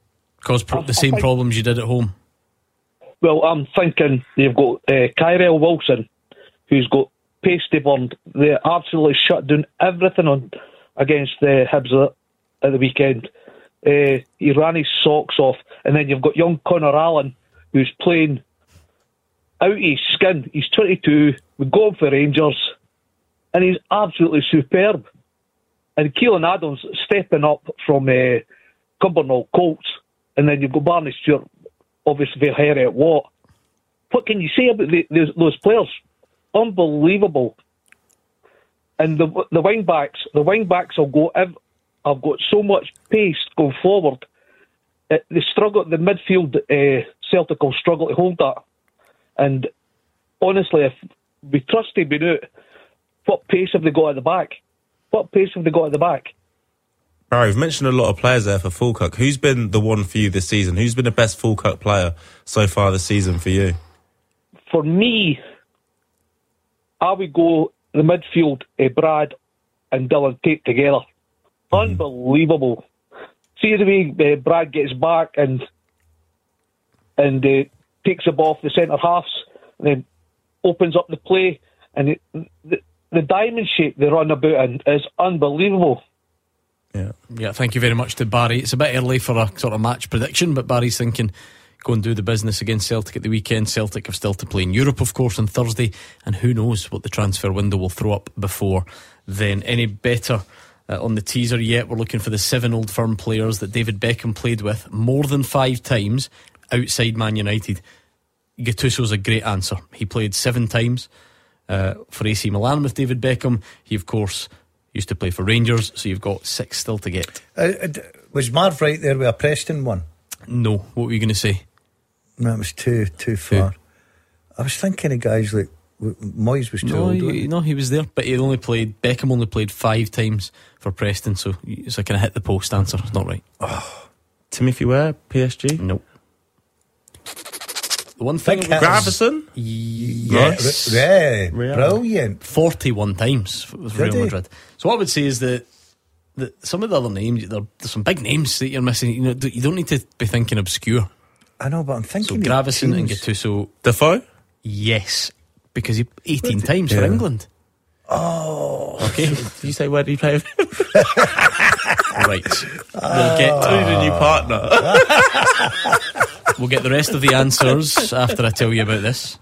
the same problems you did at home?
Well, I'm thinking you've got Kyrell Wilson, who's got pasty burned. They absolutely shut down everything on against the Hibs at the weekend. He ran his socks off. And then you've got young Connor Allen, who's playing out of his skin. He's 22, we're going for Rangers, and he's absolutely superb. And Keelan Adams stepping up from Cumbernauld Colts. And then you've got Barney Stewart, obviously Harry at Watt. What can you say about those players? Unbelievable. And the wing backs will go. I've got so much pace going forward. They struggle. The midfield, Celtic will struggle to hold that. And honestly, if we trust him out, what pace have they got at the back?
Barry, we've mentioned a lot of players there for Falkirk. Who's been the one for you this season? Who's been the best Falkirk player so far this season for you?
For me, I would go the midfield, Brad and Dylan Tate together. Unbelievable. See the way Brad gets back and takes the ball off the centre halves, and then opens up the play, and the diamond shape they run about in is unbelievable.
Yeah, thank you very much to Barry. It's a bit early for a sort of match prediction, but Barry's thinking go and do the business against Celtic at the weekend. Celtic have still to play in Europe, of course, on Thursday, and who knows what the transfer window will throw up before then. Any better on the teaser yet? We're looking for the 7 Old Firm players that David Beckham played with more than 5 times outside Man United. Gattuso's a great answer. He played 7 times for AC Milan with David Beckham. He, of course, used to play for Rangers, so you've got 6 still to get.
Was Marv right there with a Preston one?
No. What were you going to say?
No, it was too far. I was thinking of guys like Moyes was too old.
No, he was there, but Beckham only played 5 times for Preston, so it's a kind of hit the post answer. It's not right.
Timothy Ware, PSG?
Nope. The one thing
Gravison?
Yes.
Brilliant.
41 times with Real Madrid. So what I would say is that some of the other names, there's some big names that you're missing. You don't need to be thinking obscure.
I know, but I'm thinking
so Gravison and Gattuso.
Defoe?
Yes, because he 18 times for England.
Oh,
okay. Did you say where did he play?
Right. We'll get
a new partner.
We'll get the rest of the answers after I tell you about this.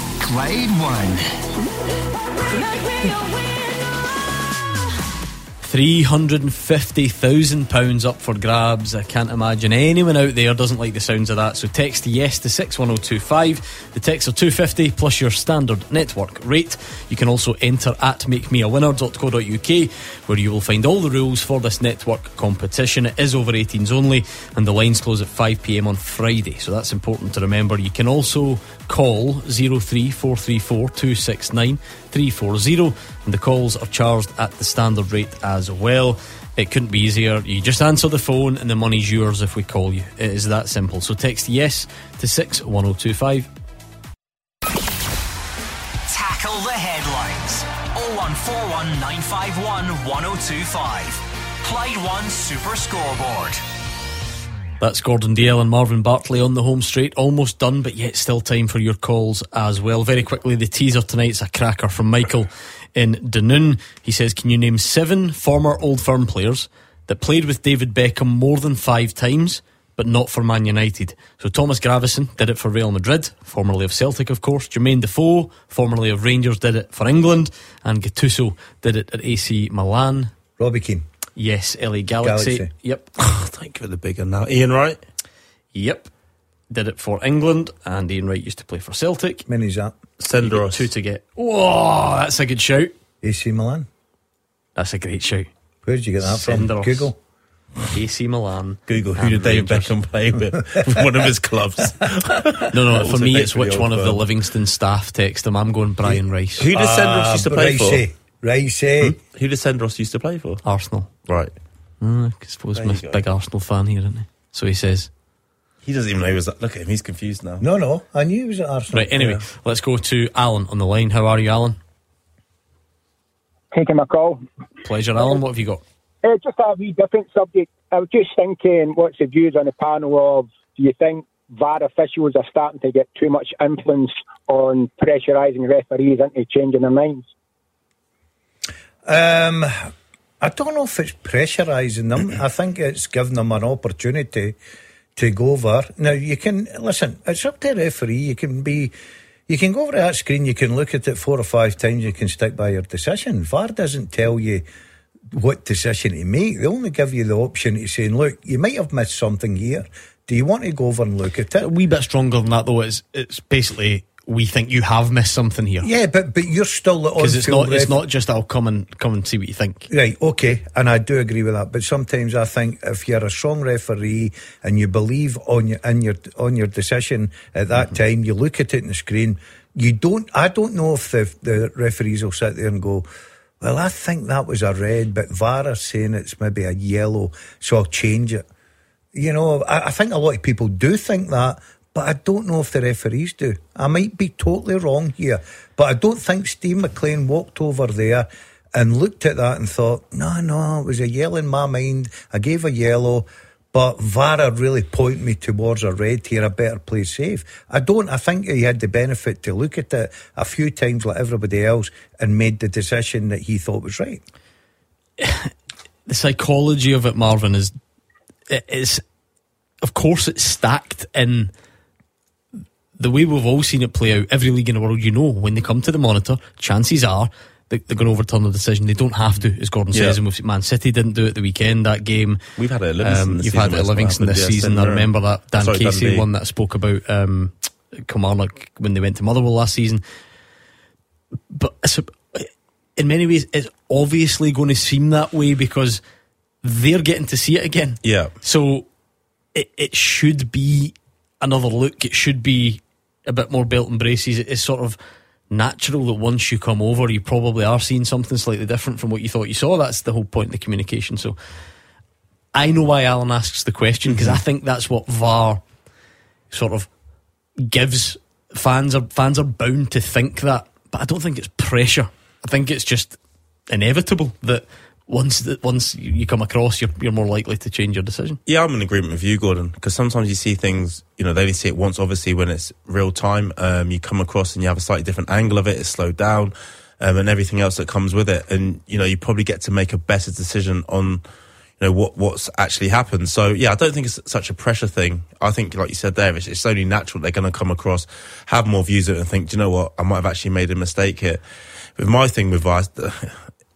Clyde 1.
£350,000 up for grabs. I can't imagine anyone out there doesn't like the sounds of that. So text yes to 61025. The texts are $2.50 plus your standard network rate. You can also enter at makemeawinner.co.uk, where you will find all the rules for this network competition. It is over 18s only, and the lines close at 5 p.m. on Friday, so that's important to remember. You can also call 03434 269 340, and the calls are charged at the standard rate as well. It couldn't be easier. You just answer the phone and the money's yours if we call you. It is that simple. So text yes to 61025.
Tackle the headlines. 0141 951 1025. Clyde One Super Scoreboard.
That's Gordon Dalziel and Marvin Bartley on the home straight. Almost done, but yet still time for your calls as well. Very quickly, the teaser tonight's a cracker from Michael in Dunoon. He says, can you name 7 former Old Firm players that played with David Beckham more than 5 times, but not for Man United? So Thomas Gravesen did it for Real Madrid, formerly of Celtic, of course. Jermaine Defoe, formerly of Rangers, did it for England. And Gattuso did it at AC Milan.
Robbie Keane.
Yes, LA Galaxy. Yep.
Thank you for the bigger now. Ian Wright.
Yep. Did it for England, and Ian Wright used to play for Celtic.
Many's that.
Senderos.
2 to get. Whoa, that's a good shout. AC
Milan.
That's a great shout.
Where did you get that from? Google.
AC Milan.
Google, who did David Beckham play with? One of his clubs.
No, for me it's which one of the Livingston staff text him. I'm going Brian Rice.
Who does Senderos used to play for?
Rice.
Who does Senderos used to play for?
Arsenal.
Right.
I suppose I'm a big Arsenal fan here, isn't he? So he says.
He doesn't even know he was. Look at him, he's confused now.
No, I knew he was at Arsenal.
Right, anyway, let's go to Alan on the line. How are you, Alan?
Taking my call.
Pleasure, Alan. What have you got?
Just a wee different subject. I was just thinking, what's the views on the panel of, do you think VAR officials are starting to get too much influence on pressurising referees into changing their minds?
I don't know if it's pressurising them. I think it's giving them an opportunity to go over. Now, you can, listen, it's up to the referee. You can go over that screen, you can look at it 4 or 5 times, you can stick by your decision. VAR doesn't tell you what decision to make. They only give you the option to say, look, you might have missed something here. Do you want to go over and look at it?
A wee bit stronger than that, though. It's basically, we think you have missed something here.
Yeah, but you're still the
because it's not just I'll come and see what you think.
Right, okay, and I do agree with that. But sometimes I think if you're a strong referee and you believe on your decision at that time, you look at it on the screen. I don't know if the referees will sit there and go, well, I think that was a red, but VAR are saying it's maybe a yellow, so I'll change it. You know, I think a lot of people do think that. But I don't know if the referees do. I might be totally wrong here, but I don't think Steve McLean walked over there and looked at that and thought, no, it was a yellow in my mind. I gave a yellow, but VAR are really pointing me towards a red here. I better play safe. I think he had the benefit to look at it a few times like everybody else and made the decision that he thought was right.
The psychology of it, Marvin, is of course it's stacked in the way we've all seen it play out. Every league in the world, when they come to the monitor, chances are they're going to overturn the decision. They don't have to, as Gordon says, and Man City didn't do it at the weekend, that game.
We've had it at Livingston this
You've
season.
had it at Livingston this season. I remember that Dan Casey
Dundee.
one that I spoke about Kilmarnock when they went to Motherwell last season. But in many ways it's obviously going to seem that way because they're getting to see it again.
Yeah.
So it should be another look. It should be a bit more belt and braces. It's sort of natural that once you come over, you probably are seeing something slightly different from what you thought you saw. That's the whole point of the communication. So I know why Alan asks the question, because I think that's what VAR sort of gives fans. Are bound to think that, but I don't think it's pressure. I think it's just inevitable that once you come across, you're more likely to change your decision.
Yeah, I'm in agreement with you, Gordon, because sometimes you see things, they only see it once, obviously, when it's real time. You come across and you have a slightly different angle of it, it's slowed down, and everything else that comes with it. And, you probably get to make a better decision on, what's actually happened. So, yeah, I don't think it's such a pressure thing. I think, like you said there, it's only natural they're going to come across, have more views of it and think, do you know what, I might have actually made a mistake here. With my thing with VAR,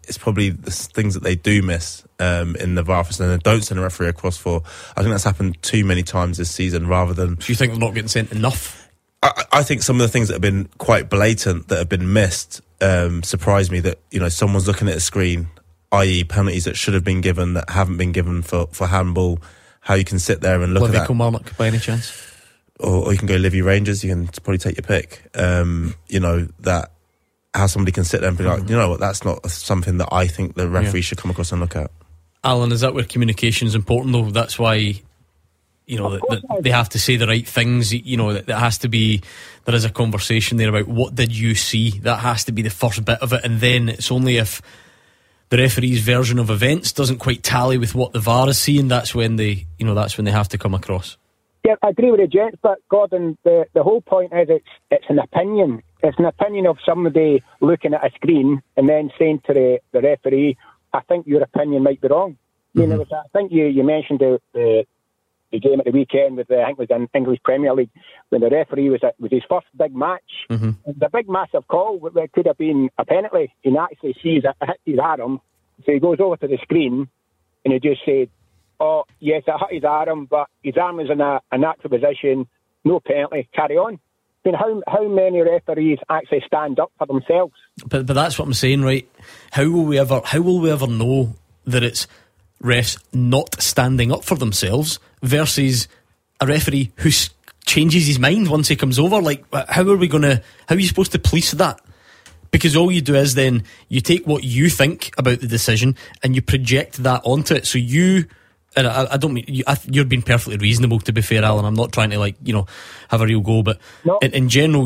it's probably the things that they do miss in the VAR and they don't send a referee across for. I think that's happened too many times this season rather than...
So you think they're not getting sent enough?
I think some of the things that have been quite blatant that have been missed surprise me, that, you know, someone's looking at a screen, i.e. penalties that should have been given that haven't been given for handball, how you can sit there and look at that.
Kilmarnock, by any chance?
Or you can go Livy Rangers, you can probably take your pick. You know, that how somebody can sit there and be like, you know what, that's not something that I think the referee should come across and look at.
Alan, is that where communication is important though? That's why, you know, that they have to say the right things. You know, that has to be, there is a conversation there about what did you see. That has to be the first bit of it, and then it's only if the referee's version of events doesn't quite tally with what the VAR is seeing, that's when they have to come across.
Yeah, I agree with the gents, but Gordon, the whole point is it's an opinion. It's an opinion of somebody looking at a screen and then saying to the referee, I think your opinion might be wrong. I mean, I think you mentioned the game at the weekend with I think it was in English Premier League when the referee was his first big match. The big massive call that could have been a penalty. He actually sees it hit his arm, so he goes over to the screen and he just said, "Oh yes, it hit his arm, but his arm is in a natural position. No penalty. Carry on." I mean, how many referees actually stand up for themselves?
But that's what I'm saying, right? How will we ever know that it's refs not standing up for themselves versus a referee who changes his mind once he comes over? Like, how are you supposed to police that? Because all you do is then you take what you think about the decision and you project that onto it. So you, and I don't mean you're being perfectly reasonable, to be fair, Alan. I'm not trying to have a real go, but in general,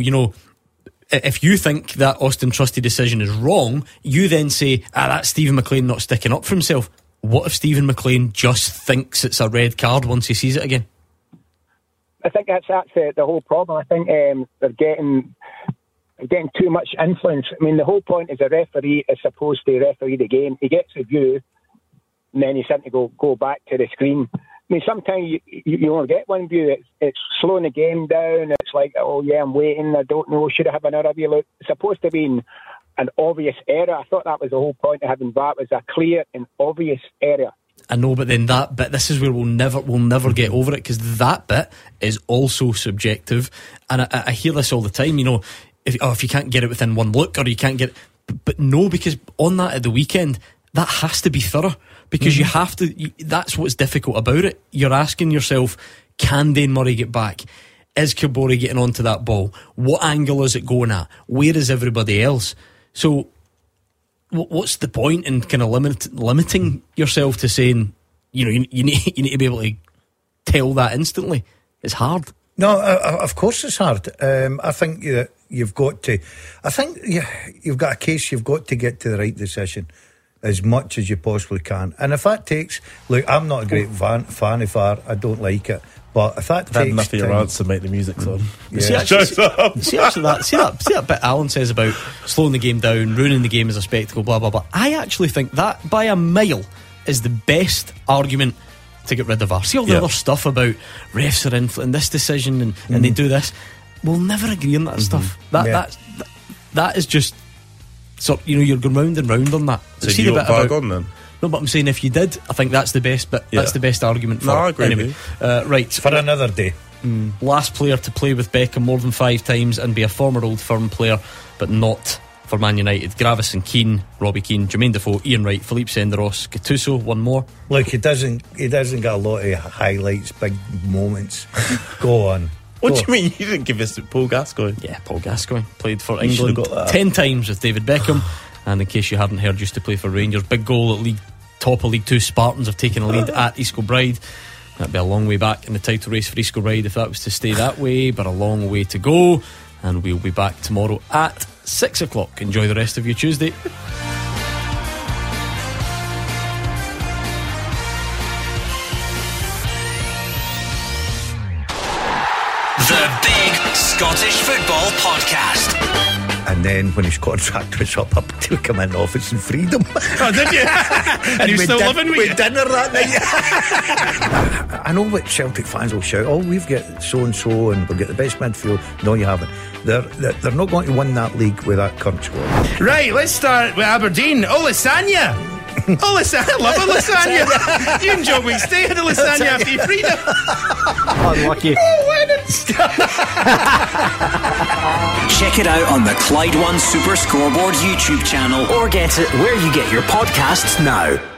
if you think that Austin Trusty decision is wrong, you then say, that's Stephen McLean not sticking up for himself. What if Stephen McLean just thinks it's a red card once he sees it again?
I think that's the whole problem. I think they're getting too much influence. I mean, the whole point is a referee is supposed to referee the game. He gets a view, and then he's sent to go back to the screen. I mean, sometimes you only get one view. It's slowing the game down. It's like, oh yeah, I'm waiting. I don't know. Should I have another view? Look, it's supposed to be an obvious error. I thought that was the whole point of having VAR, was a clear and obvious error.
I know, but then that bit, this is where we'll never get over it, because that bit is also subjective, and I hear this all the time. If you can't get it within one look, or you can't get it, but no, because on that at the weekend, that has to be thorough, because you have to. That's what's difficult about it. You're asking yourself, can Dane Murray get back? Is Kabore getting onto that ball? What angle is it going at? Where is everybody else? So what's the point in kind of limiting yourself to saying, you need to be able to tell that instantly? It's hard.
No, of course it's hard. I think you've got to. I think you've got a case. You've got to get to the right decision as much as you possibly can. And if that takes, look, I'm not a great fan of VAR. I don't like it. But if that takes
enough of your answer, make the music's on.
Yeah. See that bit Alan says about slowing the game down, ruining the game as a spectacle, blah blah blah. I actually think that by a mile is the best argument to get rid of VAR. See all the other stuff about refs are in this decision and they do this. We'll never agree on that stuff. That is just you're going round and round on that.
So see the bit about on then.
No, but I'm saying if you did, I think that's the best bit. Yeah. That's the best argument for it.
I agree.
Anyway, right.
For another day.
Last player to play with Beckham more than 5 times and be a former Old Firm player, but not for Man United. Gravis and Keane, Robbie Keane, Jermaine Defoe, Ian Wright, Philippe Senderos, Gattuso, one more.
Look, he doesn't got a lot of highlights, big moments. Go on.
What do you mean? You didn't give us Paul Gascoigne?
Yeah, Paul Gascoigne played for England 10 times with David Beckham. And in case you hadn't heard, used to play for Rangers. Big goal at top of League 2. Spartans have taken a lead at East Kilbride. That'd be a long way back in the title race for East Kilbride if that was to stay that way, but a long way to go. And we'll be back tomorrow at 6 o'clock. Enjoy the rest of your Tuesday.
The Big Scottish Football Podcast.
And then when his contract was up, I took him in office in Freedom.
Oh, did you? And you're still living with
dinner that night. I know what Celtic fans will shout, oh, we've got so-and-so and we'll get the best midfield. No, you haven't. They're not going to win that league with that current squad.
Right, let's start with Aberdeen. Olisanya. I love a lasagna. You and Joe Weeks stay in the lasagna after you freedom.
Unlucky.
Check it out on the Clyde One Super Scoreboard YouTube channel or get it where you get your podcasts now.